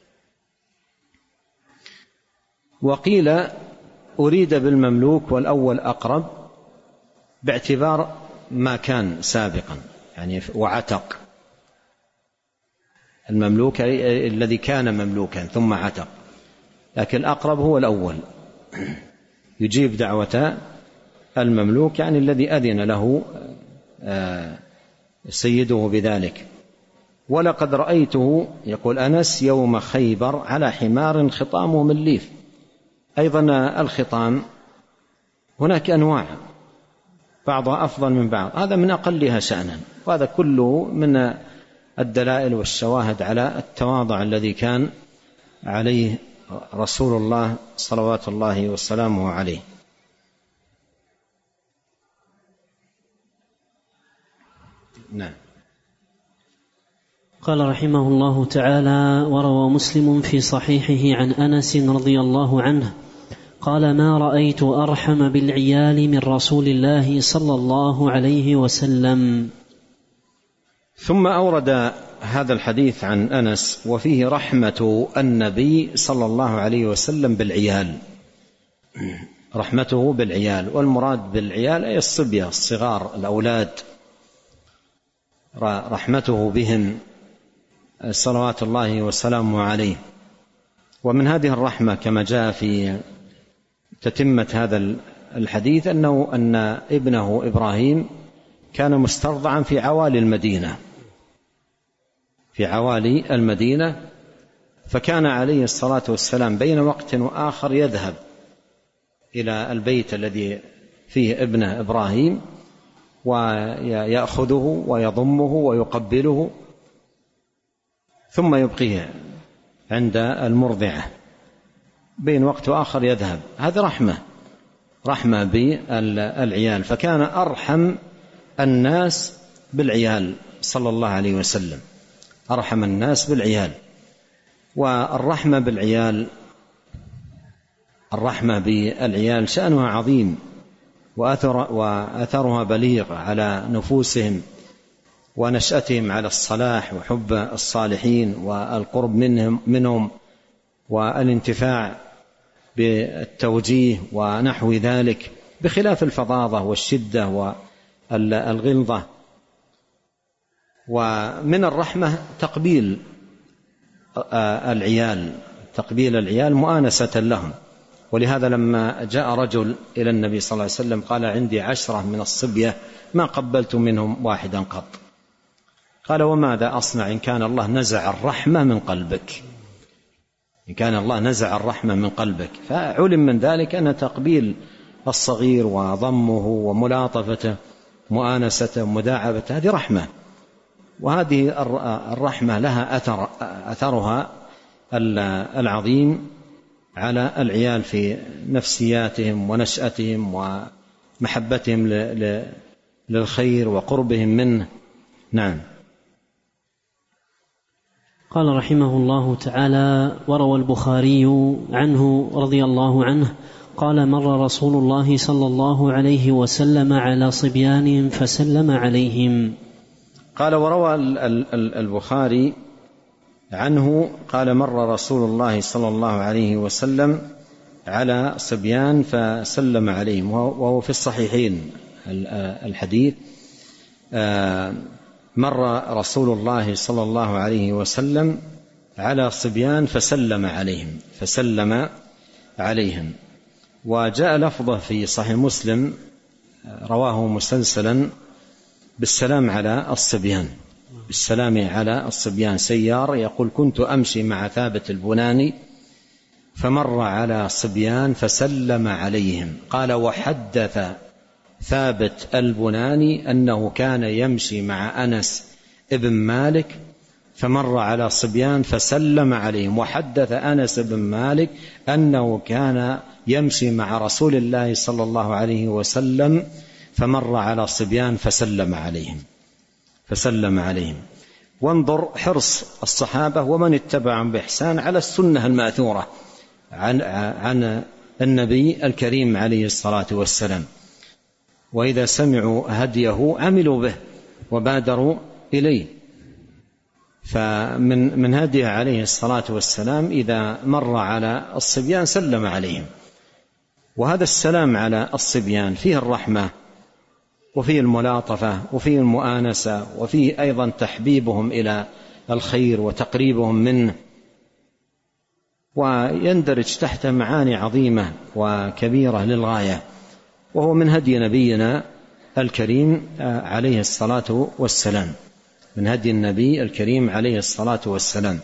وقيل أريد بالمملوك والأول أقرب باعتبار ما كان سابقا، يعني وعتق، المملوك الذي كان مملوكا ثم عتق، لكن الأقرب هو الأول، يجيب دعوة المملوك يعني الذي أذن له سيده بذلك. ولقد رأيته، يقول أنس، يوم خيبر على حمار خطامه من ليف. أيضا الخطام هناك أنواع بعضها أفضل من بعض، هذا من أقلها شأنا، وهذا كله من الدلائل والشواهد على التواضع الذي كان عليه رسول الله صلوات الله وسلامه عليه. نعم. قال رحمه الله تعالى: وروى مسلم في صحيحه عن أنس رضي الله عنه قال: ما رأيت أرحم بالعيال من رسول الله صلى الله عليه وسلم. ثم أورد هذا الحديث عن أنس وفيه رحمة النبي صلى الله عليه وسلم بالعيال، رحمته بالعيال، والمراد بالعيال أي الصبية الصغار الأولاد، رحمته بهم صلوات الله وسلامه عليه. ومن هذه الرحمة كما جاء في تتمة هذا الحديث أنه أن ابنه إبراهيم كان مسترضعا في عوالي المدينة في عوالي المدينة فكان عليه الصلاة والسلام بين وقت وآخر يذهب إلى البيت الذي فيه ابنه إبراهيم ويأخذه ويضمه ويقبله ثم يبقيه عند المرضعة بين وقت وآخر يذهب. هذا رحمة رحمة بالعيال، فكان أرحم الناس بالعيال صلى الله عليه وسلم، أرحم الناس بالعيال. والرحمة بالعيال الرحمة بالعيال شأنها عظيم وأثر وأثرها بليغ على نفوسهم ونشأتهم على الصلاح وحب الصالحين والقرب منهم منهم والانتفاع بالتوجيه ونحو ذلك، بخلاف الفظاظة والشدة والغلظة. ومن الرحمة تقبيل العيال تقبيل العيال مؤانسة لهم. ولهذا لما جاء رجل إلى النبي صلى الله عليه وسلم قال: عندي عشرة من الصبية ما قبلت منهم واحدا قط. قال: وماذا أصنع إن كان الله نزع الرحمة من قلبك؟ إن كان الله نزع الرحمة من قلبك. فعلم من ذلك أن تقبيل الصغير وضمه وملاطفته مؤانسته ومداعبته هذه رحمة، وهذه الرحمة لها أثر أثرها العظيم على العيال في نفسياتهم ونشأتهم ومحبتهم للخير وقربهم منه. نعم. قال رحمه الله تعالى: وروى البخاري عنه رضي الله عنه قال: مر رسول الله صلى الله عليه وسلم على صبيان فسلم عليهم. قال وروى البخاري عنه قال: مر رسول الله صلى الله عليه وسلم على صبيان فسلم عليهم، وهو في الصحيحين الحديث. مر رسول الله صلى الله عليه وسلم على صبيان فسلم عليهم فسلم عليهم وجاء لفظه في صحيح مسلم رواه مسلسلا بالسلام على الصبيان بالسلام على الصبيان. سيار يقول: كنت أمشي مع ثابت البناني فمر على صبيان فسلم عليهم. قال: وحدث ثابت البناني أنه كان يمشي مع أنس ابن مالك فمر على صبيان فسلم عليهم، وحدث أنس بن مالك أنه كان يمشي مع رسول الله صلى الله عليه وسلم فمر على صبيان فسلم عليهم فسلم عليهم. وانظر حرص الصحابة ومن اتبعهم بإحسان على السنة الماثورة عن, عن النبي الكريم عليه الصلاة والسلام، وإذا سمعوا هديه عملوا به وبادروا إليه. فمن من هديه عليه الصلاة والسلام إذا مر على الصبيان سلم عليهم، وهذا السلام على الصبيان فيه الرحمة وفيه الملاطفة وفيه المؤانسة وفيه أيضا تحبيبهم إلى الخير وتقريبهم منه، ويندرج تحت معاني عظيمة وكبيرة للغاية، وهو من هدي نبينا الكريم عليه الصلاة والسلام من هدي النبي الكريم عليه الصلاة والسلام.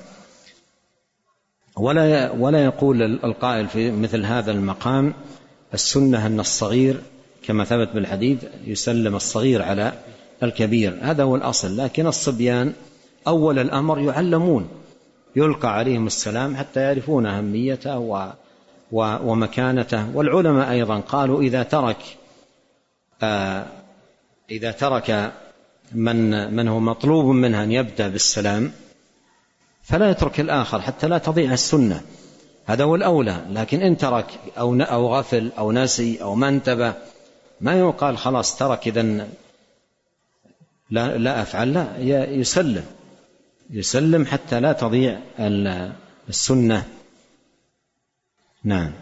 ولا ولا يقول القائل في مثل هذا المقام: السنة أن الصغير كما ثبت بالحديث يسلم الصغير على الكبير، هذا هو الأصل. لكن الصبيان أول الأمر يعلمون، يلقى عليهم السلام حتى يعرفون أهميته و ومكانته. والعلماء أيضا قالوا: إذا ترك آه إذا ترك من من هو مطلوب منه أن يبدأ بالسلام فلا يترك الآخر حتى لا تضيع السنة، هذا هو الأولى. لكن إن ترك أو أو غفل أو نسي أو ما انتبه ما يقال خلاص ترك إذن لا لا أفعل، لا، يسلم يسلم حتى لا تضيع السنة. نعم.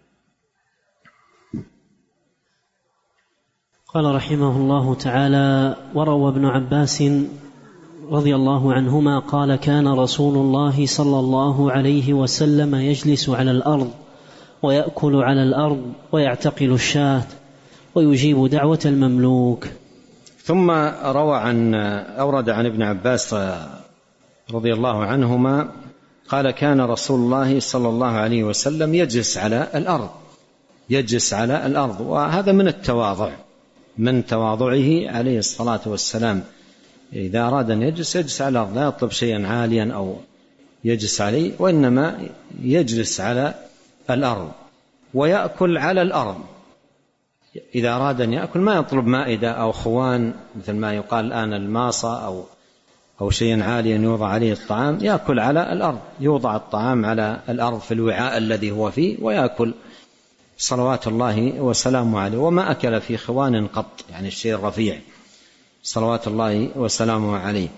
قال رحمه الله تعالى: وروى ابن عباس رضي الله عنهما قال: كان رسول الله صلى الله عليه وسلم يجلس على الأرض ويأكل على الأرض ويعتقل الشاة ويجيب دعوة المملوك. ثم روى عن أورد عن ابن عباس رضي الله عنهما قال كان رسول الله صلى الله عليه وسلم يجلس على الأرض يجلس على الأرض وهذا من التواضع، من تواضعه عليه الصلاة والسلام. إذا أراد أن يجلس يجلس على الأرض، لا يطلب شيئا عاليا أو يجلس عليه، وإنما يجلس على الأرض. ويأكل على الأرض، إذا أراد أن يأكل ما يطلب مائدة أو خوان مثل ما يقال الآن الماصة أو أو شيئا عاليا يوضع عليه الطعام، يأكل على الأرض، يوضع الطعام على الأرض في الوعاء الذي هو فيه ويأكل صلوات الله وسلامه عليه. وما أكل في خوان قط، يعني الشيء الرفيع صلوات الله وسلامه عليه.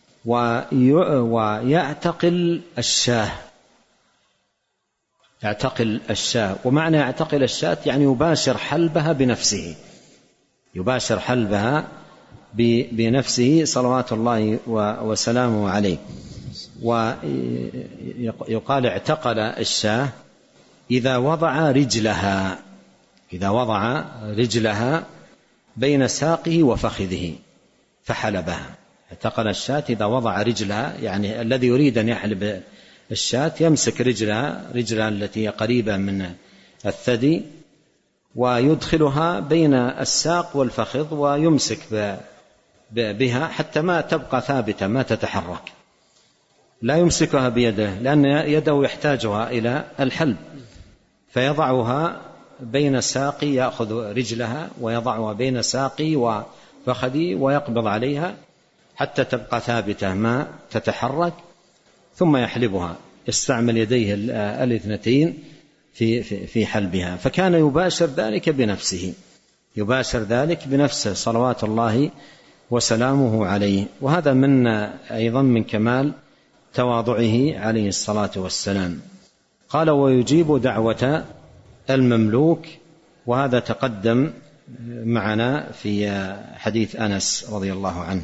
ويعتقل الشاه، يعتقل الشاة. ومعنى يعتقل الشاة يعني يباشر حلبها بنفسه، يباشر حلبها بنفسه صلوات الله وسلامه عليه. ويقال اعتقل الشاة إذا وضع رجلها إذا وضع رجلها بين ساقه وفخذه فحلبها. اعتقل الشاة إذا وضع رجلها، يعني الذي يريد أن يحلب الشاة يمسك رجلها رجلها التي قريبة من الثدي ويدخلها بين الساق والفخذ ويمسك بها حتى ما تبقى ثابتة ما تتحرك، لا يمسكها بيده لأن يده يحتاجها إلى الحلب، فيضعها بين ساقي، يأخذ رجلها ويضعها بين ساقي وفخذي ويقبض عليها حتى تبقى ثابتة ما تتحرك، ثم يحلبها، يستعمل يديه الاثنتين في في حلبها. فكان يباشر ذلك بنفسه يباشر ذلك بنفسه صلوات الله وسلامه عليه. وهذا من أيضا من كمال تواضعه عليه الصلاة والسلام. قال ويجيب دعوة المملوك، وهذا تقدم معنا في حديث أنس رضي الله عنه.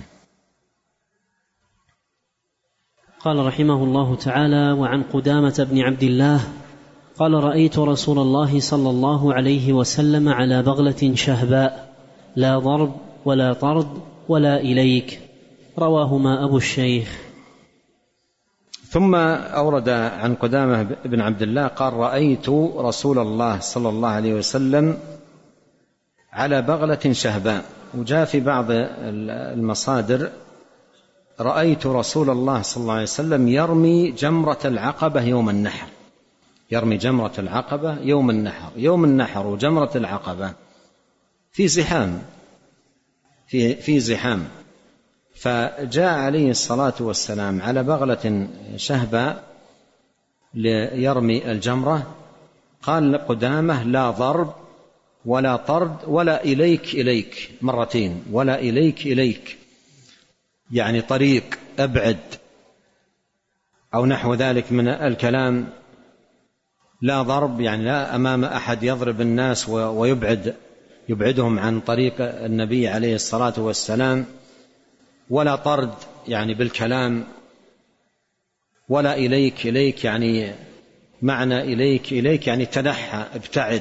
قال رحمه الله تعالى: وعن قدامة بن عبد الله قال: رأيت رسول الله صلى الله عليه وسلم على بغلة شهباء لا ضرب ولا طرد ولا إليك، رواهما أبو الشيخ. ثم أورد عن قدامة بن عبد الله قال: رأيت رسول الله صلى الله عليه وسلم على بغلة شهباء. وجاء في بعض المصادر: رأيت رسول الله صلى الله عليه وسلم يرمي جمرة العقبة يوم النحر يرمي جمرة العقبة يوم النحر يوم النحر وجمرة العقبة في زحام في في زحام فجاء عليه الصلاة والسلام على بغلة شهباء ليرمي الجمرة. قال قدامه: لا ضرب ولا طرد ولا إليك إليك، مرتين، ولا إليك إليك، يعني طريق أبعد أو نحو ذلك من الكلام. لا ضرب يعني لا أمام أحد يضرب الناس ويبعد يبعدهم عن طريق النبي عليه الصلاة والسلام، ولا طرد يعني بالكلام، ولا إليك إليك يعني معنى إليك إليك يعني تنحى ابتعد.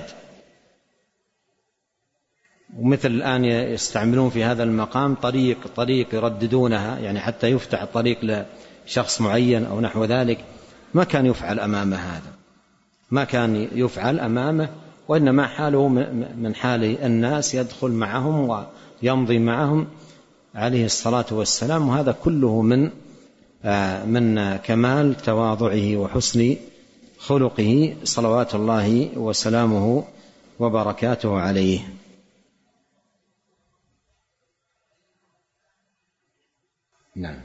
ومثل الآن يستعملون في هذا المقام طريق طريق يرددونها يعني حتى يفتح الطريق لشخص معين أو نحو ذلك. ما كان يفعل أمامه هذا ما كان يفعل أمامه وإنما حاله من حال الناس، يدخل معهم ويمضي معهم عليه الصلاة والسلام. وهذا كله من من كمال تواضعه وحسن خلقه صلوات الله وسلامه وبركاته عليه. نعم.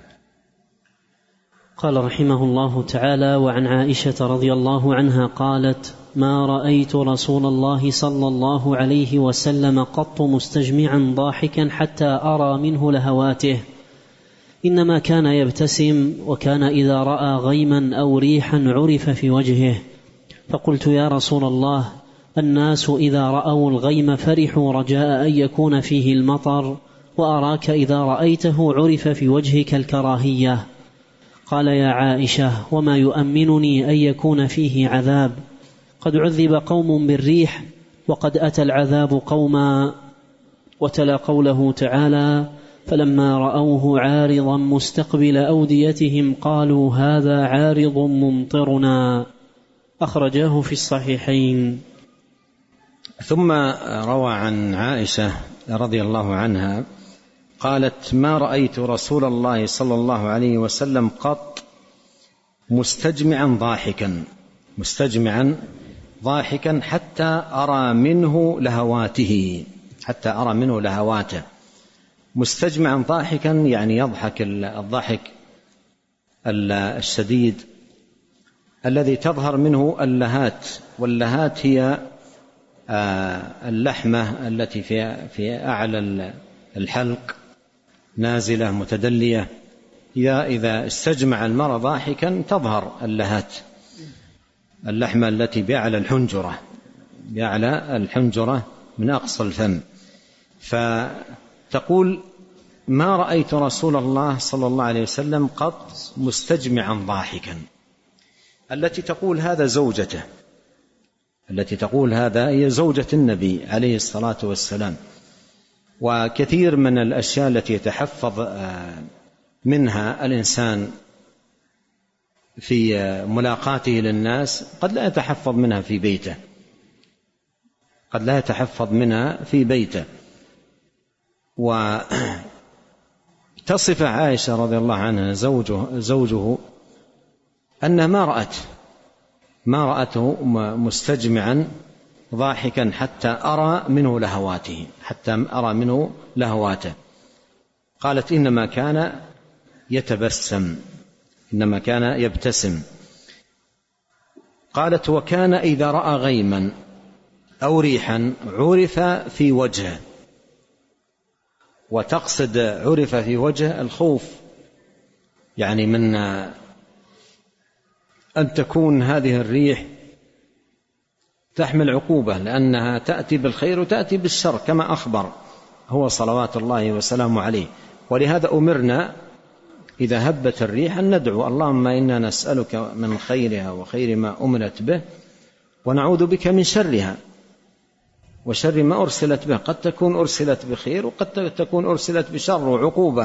قال رحمه الله تعالى: وعن عائشة رضي الله عنها قالت: ما رأيت رسول الله صلى الله عليه وسلم قط مستجمعا ضاحكا حتى أرى منه لهواته، إنما كان يبتسم، وكان إذا رأى غيما أو ريحا عرف في وجهه. فقلت: يا رسول الله، الناس إذا رأوا الغيم فرحوا رجاء أن يكون فيه المطر، وأراك إذا رأيته عرف في وجهك الكراهية. قال: يا عائشة، وما يؤمنني أن يكون فيه عذاب؟ قد عذب قوم بالريح وقد أتى العذاب قوما. وتلا قوله تعالى: فلما رأوه عارضا مستقبل أوديتهم قالوا هذا عارض ممطرنا. أخرجاه في الصحيحين. ثم روى عن عائشة رضي الله عنها قالت: ما رأيت رسول الله صلى الله عليه وسلم قط مستجمعا ضاحكا مستجمعا ضاحكا حتى أرى منه لهواته حتى أرى منه لهواته مستجمعا ضاحكا يعني يضحك الضحك الشديد الذي تظهر منه اللهات، واللهات هي اللحمة التي في في أعلى الحلق نازلة متدلية. إذا استجمع المرء ضاحكا تظهر اللهات، اللحمة التي بأعلى الحنجرة بأعلى الحنجرة من أقصى الفم. فتقول: ما رأيت رسول الله صلى الله عليه وسلم قط مستجمعا ضاحكا. التي تقول هذا زوجته التي تقول هذا هي زوجة النبي عليه الصلاة والسلام. وكثير من الأشياء التي يتحفظ منها الإنسان في ملاقاته للناس قد لا يتحفظ منها في بيته قد لا يتحفظ منها في بيته وتصف عائشة رضي الله عنها زوجه, زوجه أنها ما رأت ما رأته مستجمعا ضاحكا حتى أرى منه لهواته حتى أرى منه لهواته. قالت: إنما كان يتبسم إنما كان يبتسم. قالت: وكان إذا رأى غيما أو ريحا عرف في وجهه. وتقصد عرف في وجهه الخوف، يعني من أن تكون هذه الريح تحمل عقوبة، لأنها تأتي بالخير وتأتي بالشر كما أخبر هو صلوات الله وسلامه عليه. ولهذا أمرنا إذا هبت الريح أن ندعو: اللهم إنا نسألك من خيرها وخير ما أمرت به، ونعوذ بك من شرها وشر ما أرسلت به. قد تكون أرسلت بخير وقد تكون أرسلت بشر وعقوبة،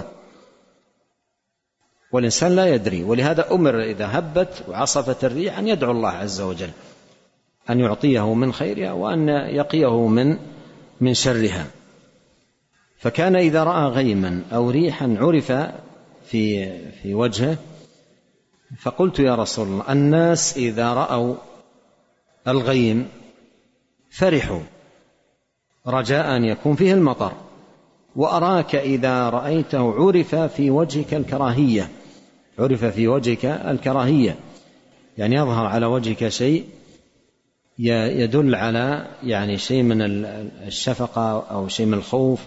والإنسان لا يدري. ولهذا أمر إذا هبت وعصفت الريح أن يدعو الله عز وجل أن يعطيه من خيرها وأن يقيه من من شرها. فكان إذا رأى غيما أو ريحا عرف في في وجهه. فقلت: يا رسول الله، الناس إذا رأوا الغيم فرحوا رجاء أن يكون فيه المطر، وأراك إذا رأيته عرف في وجهك الكراهية عرف في وجهك الكراهية يعني يظهر على وجهك شيء يدل على يعني شيء من الشفقة أو شيء من الخوف.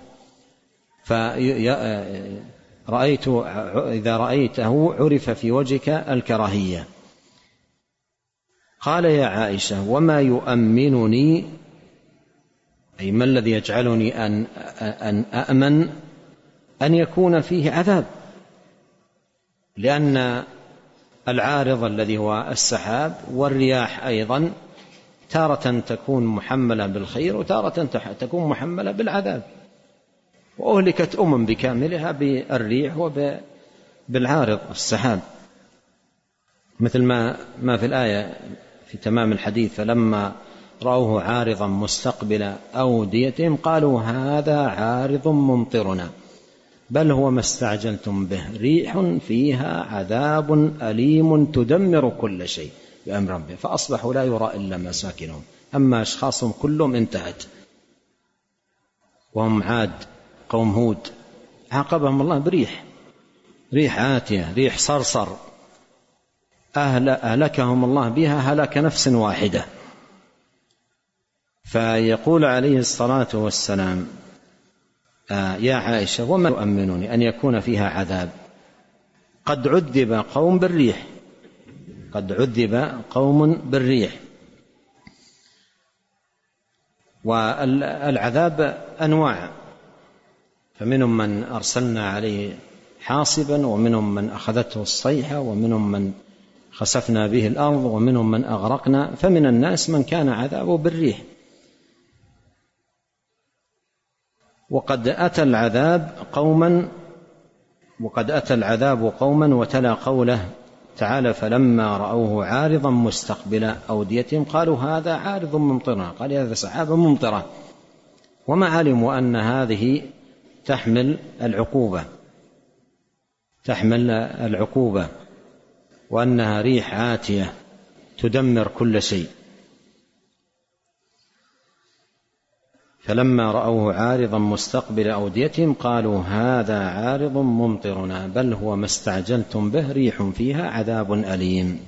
فرأيت إذا رأيته عرف في وجهك الكراهية. قال: يا عائشة، وما يؤمنني، أي ما الذي يجعلني أن, أن أأمن أن يكون فيه عذاب؟ لأن العارض الذي هو السحاب والرياح أيضا تارة تكون محملة بالخير وتارة تكون محملة بالعذاب. وأهلكت أمم بكاملها بالريح وبالعارض السحاب، مثل ما ما في الآية في تمام الحديث: فلما رأوه عارضا مستقبل أوديتهم قالوا هذا عارض ممطرنا بل هو ما استعجلتم به ريح فيها عذاب أليم تدمر كل شيء بأمر ربهم فأصبحوا لا يرى إلا مساكنهم. أما أشخاصهم كلهم انتهت، وهم عاد قوم هود عاقبهم الله بريح ريح آتية ريح صرصر أهلكهم الله بها هلاك نفس واحدة. فيقول عليه الصلاة والسلام: آه يا عائشة، وما يؤمنني أن يكون فيها عذاب؟ قد عذب قوم بالريح قد عذب قوم بالريح. والعذاب أنواع، فمنهم من أرسلنا عليه حاصبا، ومنهم من أخذته الصيحة، ومنهم من خسفنا به الأرض ومنهم من أغرقنا فمن الناس من كان عذابه بالريح. وقد أتى العذاب قوما وقد أتى العذاب قوما وتلا قوله تعالى فلما رأوه عارضا مستقبل أوديتهم قالوا هذا عارض ممطرنا، قال هذا سحابة ممطرة، وما علموا أن هذه تحمل العقوبة تحمل العقوبة وأنها ريح عاتية تدمر كل شيء. فلما رأوه عارضا مستقبل أوديتهم قالوا هذا عارض ممطرنا بل هو ما استعجلتم به ريح فيها عذاب أليم.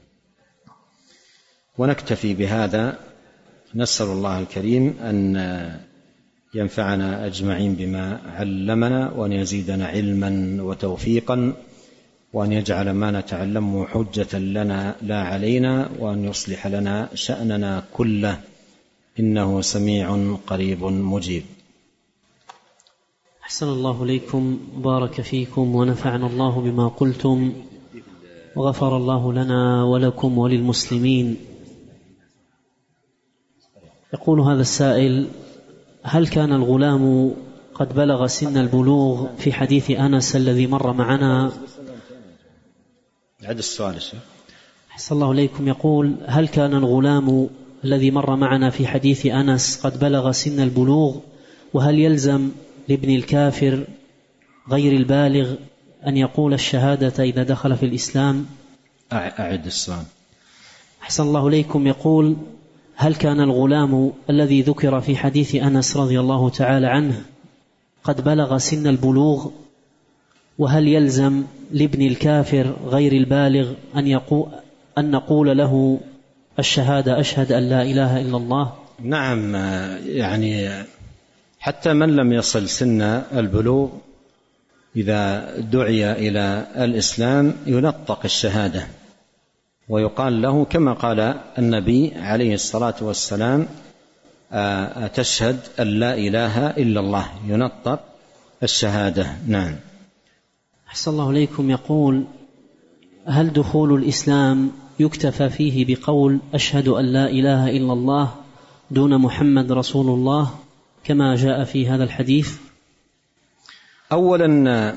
ونكتفي بهذا، نسأل الله الكريم أن ينفعنا أجمعين بما علمنا وأن يزيدنا علما وتوفيقا وأن يجعل ما نتعلمه حجة لنا لا علينا وأن يصلح لنا شأننا كله إنه سميع قريب مجيب. أحسن الله إليكم، بارك فيكم، ونفعنا الله بما قلتم، وغفر الله لنا ولكم وللمسلمين. يقول هذا السائل: هل كان الغلام قد بلغ سن البلوغ في حديث أنس الذي مر معنا؟ عد السؤال الشيخ. أحسن الله إليكم، يقول: هل كان الغلام الذي مر معنا في حديث أنس قد بلغ سن البلوغ، وهل يلزم لابن الكافر غير البالغ أن يقول الشهادة إذا دخل في الإسلام؟ أعد السؤال. أحسن الله إليكم، يقول: هل كان الغلام الذي ذكر في حديث أنس رضي الله تعالى عنه قد بلغ سن البلوغ، وهل يلزم لابن الكافر غير البالغ أن يقول أن نقول له الشهادة أشهد أن لا إله إلا الله؟ نعم، يعني حتى من لم يصل سن البلوغ إذا دعي إلى الإسلام ينطق الشهادة ويقال له كما قال النبي عليه الصلاة والسلام: أتشهد أن لا إله إلا الله، ينطق الشهادة. نعم. أحسن الله إليكم، يقول: هل دخول الإسلام يكتفى فيه بقول أشهد أن لا إله إلا الله دون محمد رسول الله كما جاء في هذا الحديث؟ أولا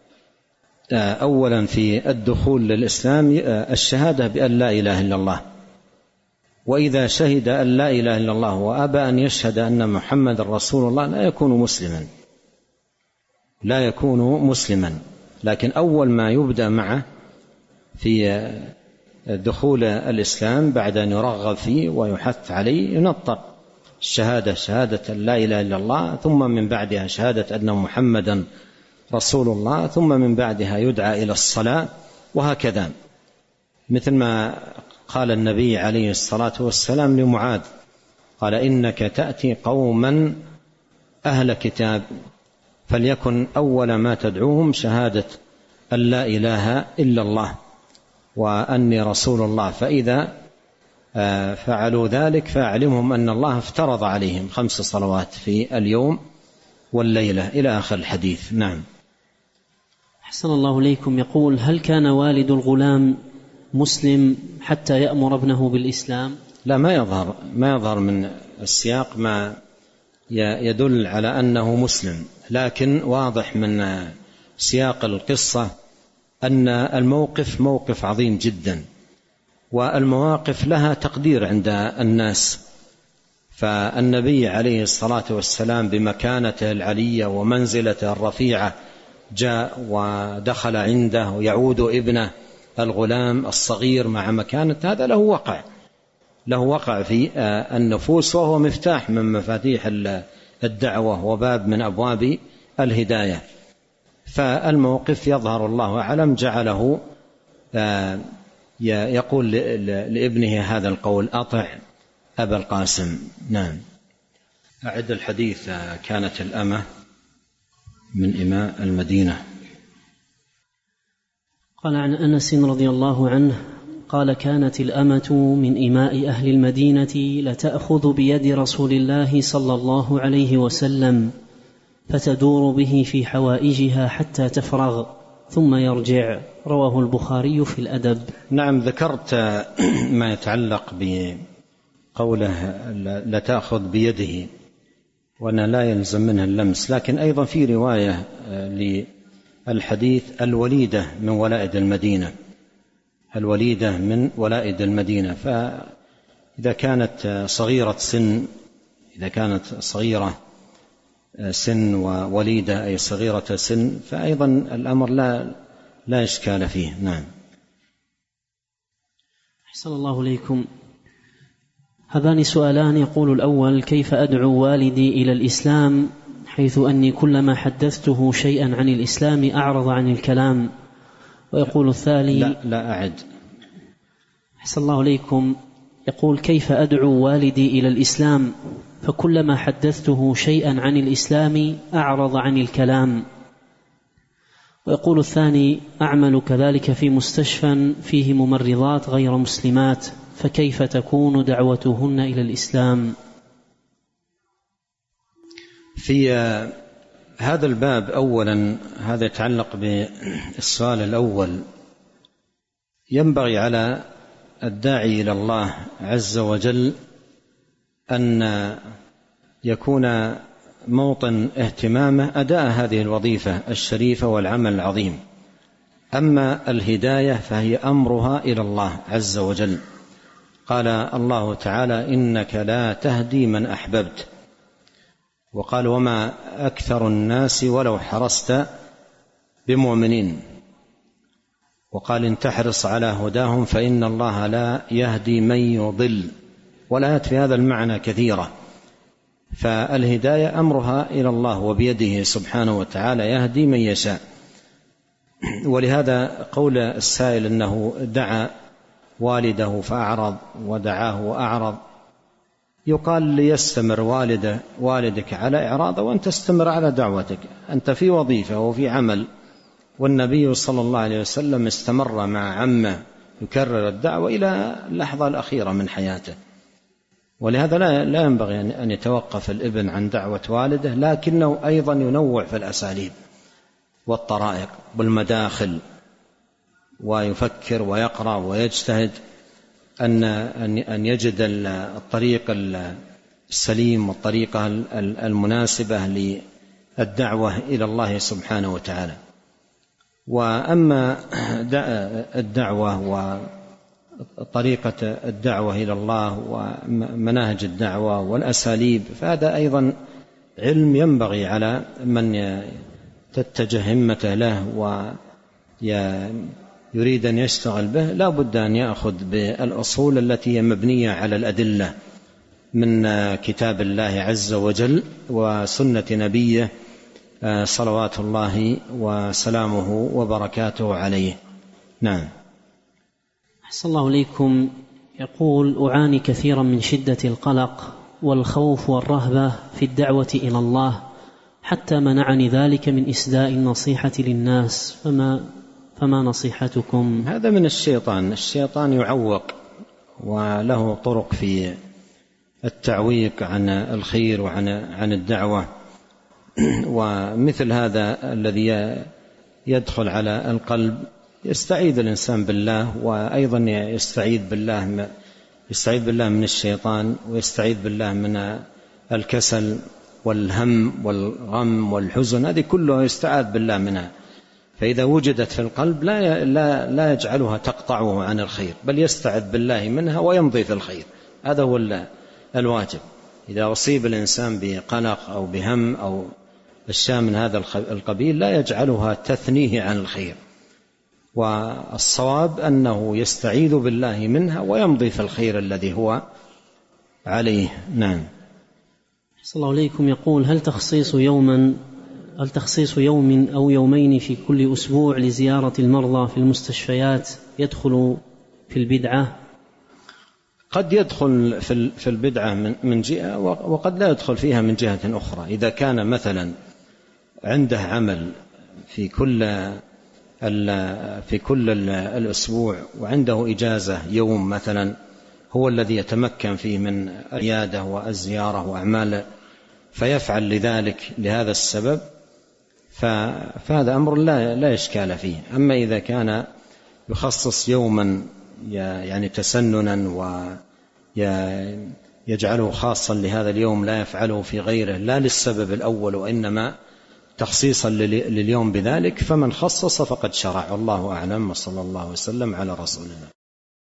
أولا في الدخول للإسلام الشهادة بأن لا إله إلا الله، وإذا شهد أن لا إله إلا الله وأبى أن يشهد أن محمد رسول الله لا يكون مسلما لا يكون مسلما لكن أول ما يبدأ معه في دخول الإسلام بعد أن يرغب فيه ويحث عليه ينطق الشهادة، شهادة لا إله إلا الله، ثم من بعدها شهادة أن محمدا رسول الله، ثم من بعدها يدعى إلى الصلاة، وهكذا. مثل ما قال النبي عليه الصلاة والسلام لمعاذ، قال: إنك تأتي قوما أهل كتاب فليكن أول ما تدعوهم شهادة أن لا إله إلا الله وأني رسول الله، فإذا فعلوا ذلك فأعلمهم أن الله افترض عليهم خمس صلوات في اليوم والليلة، إلى آخر الحديث. نعم. أحسن الله إليكم، يقول: هل كان والد الغلام مسلم حتى يأمر ابنه بالإسلام؟ لا، ما يظهر ما يظهر من السياق ما يدل على أنه مسلم، لكن واضح من سياق القصة أن الموقف موقف عظيم جدا، والمواقف لها تقدير عند الناس. فالنبي عليه الصلاة والسلام بمكانته العلية ومنزلته الرفيعة جاء ودخل عنده ويعود ابنه الغلام الصغير مع مكانة، هذا له وقع له وقع في النفوس، وهو مفتاح من مفاتيح الدعوة وباب من أبواب الهداية. فالموقف يظهر الله أعلم جعله يقول لابنه هذا القول: أطع أبا القاسم. نعم. أعد الحديث. كانت الأمة من إماء المدينة. قال عن أنس رضي الله عنه قال: كانت الأمة من إماء أهل المدينة لتأخذ بيد رسول الله صلى الله عليه وسلم فتدور به في حوائجها حتى تفرغ ثم يرجع، رواه البخاري في الأدب. نعم، ذكرت ما يتعلق بقوله لا تأخذ بيده وأن لا يلزم منها اللمس، لكن أيضا في رواية للحديث الوليدة من ولائد المدينة، الوليدة من ولائد المدينة، فإذا كانت صغيرة سن إذا كانت صغيرة سن ووليدة أي صغيرة سن فأيضا الأمر لا لا إشكال فيه. نعم. أحسن الله إليكم. هذان سؤالان. يقول الأول: كيف أدعو والدي إلى الإسلام حيث أني كلما حدثته شيئا عن الإسلام أعرض عن الكلام؟ ويقول الثاني: لا, لا أعد. أحسن الله إليكم. يقول: كيف أدعو والدي إلى الإسلام فكلما حدثته شيئا عن الإسلام أعرض عن الكلام؟ ويقول الثاني: أعمل كذلك في مستشفى فيه ممرضات غير مسلمات، فكيف تكون دعوتهن إلى الإسلام؟ في هذا الباب أولا، هذا يتعلق بالسؤال الأول، ينبغي على الداعي إلى الله عز وجل أن يكون موطن اهتمامه أداء هذه الوظيفة الشريفة والعمل العظيم. أما الهداية فهي أمرها إلى الله عز وجل. قال الله تعالى: إنك لا تهدي من أحببت. وقال: وما أكثر الناس ولو حرصت بمؤمنين. وقال: إن تحرص على هداهم فإن الله لا يهدي من يضل. والآيات في هذا المعنى كثيرة. فالهداية أمرها إلى الله وبيده سبحانه وتعالى، يهدي من يشاء. ولهذا قول السائل أنه دعا والده فأعرض ودعاه وأعرض، يقال ليستمر والده والدك على إعراضه وأن تستمر على دعوتك. أنت في وظيفة وفي عمل، والنبي صلى الله عليه وسلم استمر مع عمه يكرر الدعوة إلى اللحظة الأخيرة من حياته. ولهذا لا ينبغي أن يتوقف الابن عن دعوة والده، لكنه أيضا ينوع في الأساليب والطرائق والمداخل، ويفكر ويقرأ ويجتهد أن أن يجد الطريق السليم والطريقة المناسبة للدعوة إلى الله سبحانه وتعالى. وأما الدعوة وطريقة الدعوة إلى الله ومناهج الدعوة والأساليب فهذا أيضا علم ينبغي على من تتجه همته له ويريد أن يشتغل به، لا بد أن يأخذ بالأصول التي هي مبنية على الأدلة من كتاب الله عز وجل وسنة نبيه صلوات الله وسلامه وبركاته عليه. نعم. أحسن الله إليكم. يقول: أعاني كثيرا من شدة القلق والخوف والرهبة في الدعوة إلى الله، حتى منعني ذلك من إسداء النصيحة للناس، فما فما نصيحتكم؟ هذا من الشيطان. الشيطان يعوق وله طرق في التعويق عن الخير وعن عن الدعوة، ومثل هذا الذي يدخل على القلب يستعيذ الإنسان بالله، وأيضا يستعيذ بالله يستعيذ بالله من الشيطان، ويستعيذ بالله من الكسل والهم والغم والحزن، هذه كلها يستعاذ بالله منها. فإذا وجدت في القلب لا لا لا يجعلها تقطعه عن الخير، بل يستعذ بالله منها ويمضي في الخير. هذا هو الواجب. إذا أصيب الإنسان بقلق أو بهم أو أشياء من هذا القبيل لا يجعلها تثنيه عن الخير، والصواب أنه يستعيذ بالله منها ويمضي في الخير الذي هو عليه. نعم. صلى الله عليكم. يقول: هل تخصيص يوما هل تخصيص يوم أو يومين في كل أسبوع لزيارة المرضى في المستشفيات يدخل في البدعة؟ قد يدخل في البدعة من جهة، وقد لا يدخل فيها من جهة أخرى. إذا كان مثلا عنده عمل في كل في كل الأسبوع وعنده إجازة يوم مثلا هو الذي يتمكن فيه من العيادة والزيارة وأعمال، فيفعل لذلك لهذا السبب، فهذا أمر لا لا إشكال فيه. أما إذا كان يخصص يوما يعني تسننا ويجعله خاصا لهذا اليوم لا يفعله في غيره، لا للسبب الأول وإنما تخصيصا لليوم بذلك، فمن خصص فقد شرع. والله أعلم، وصلى الله وسلم على رسولنا.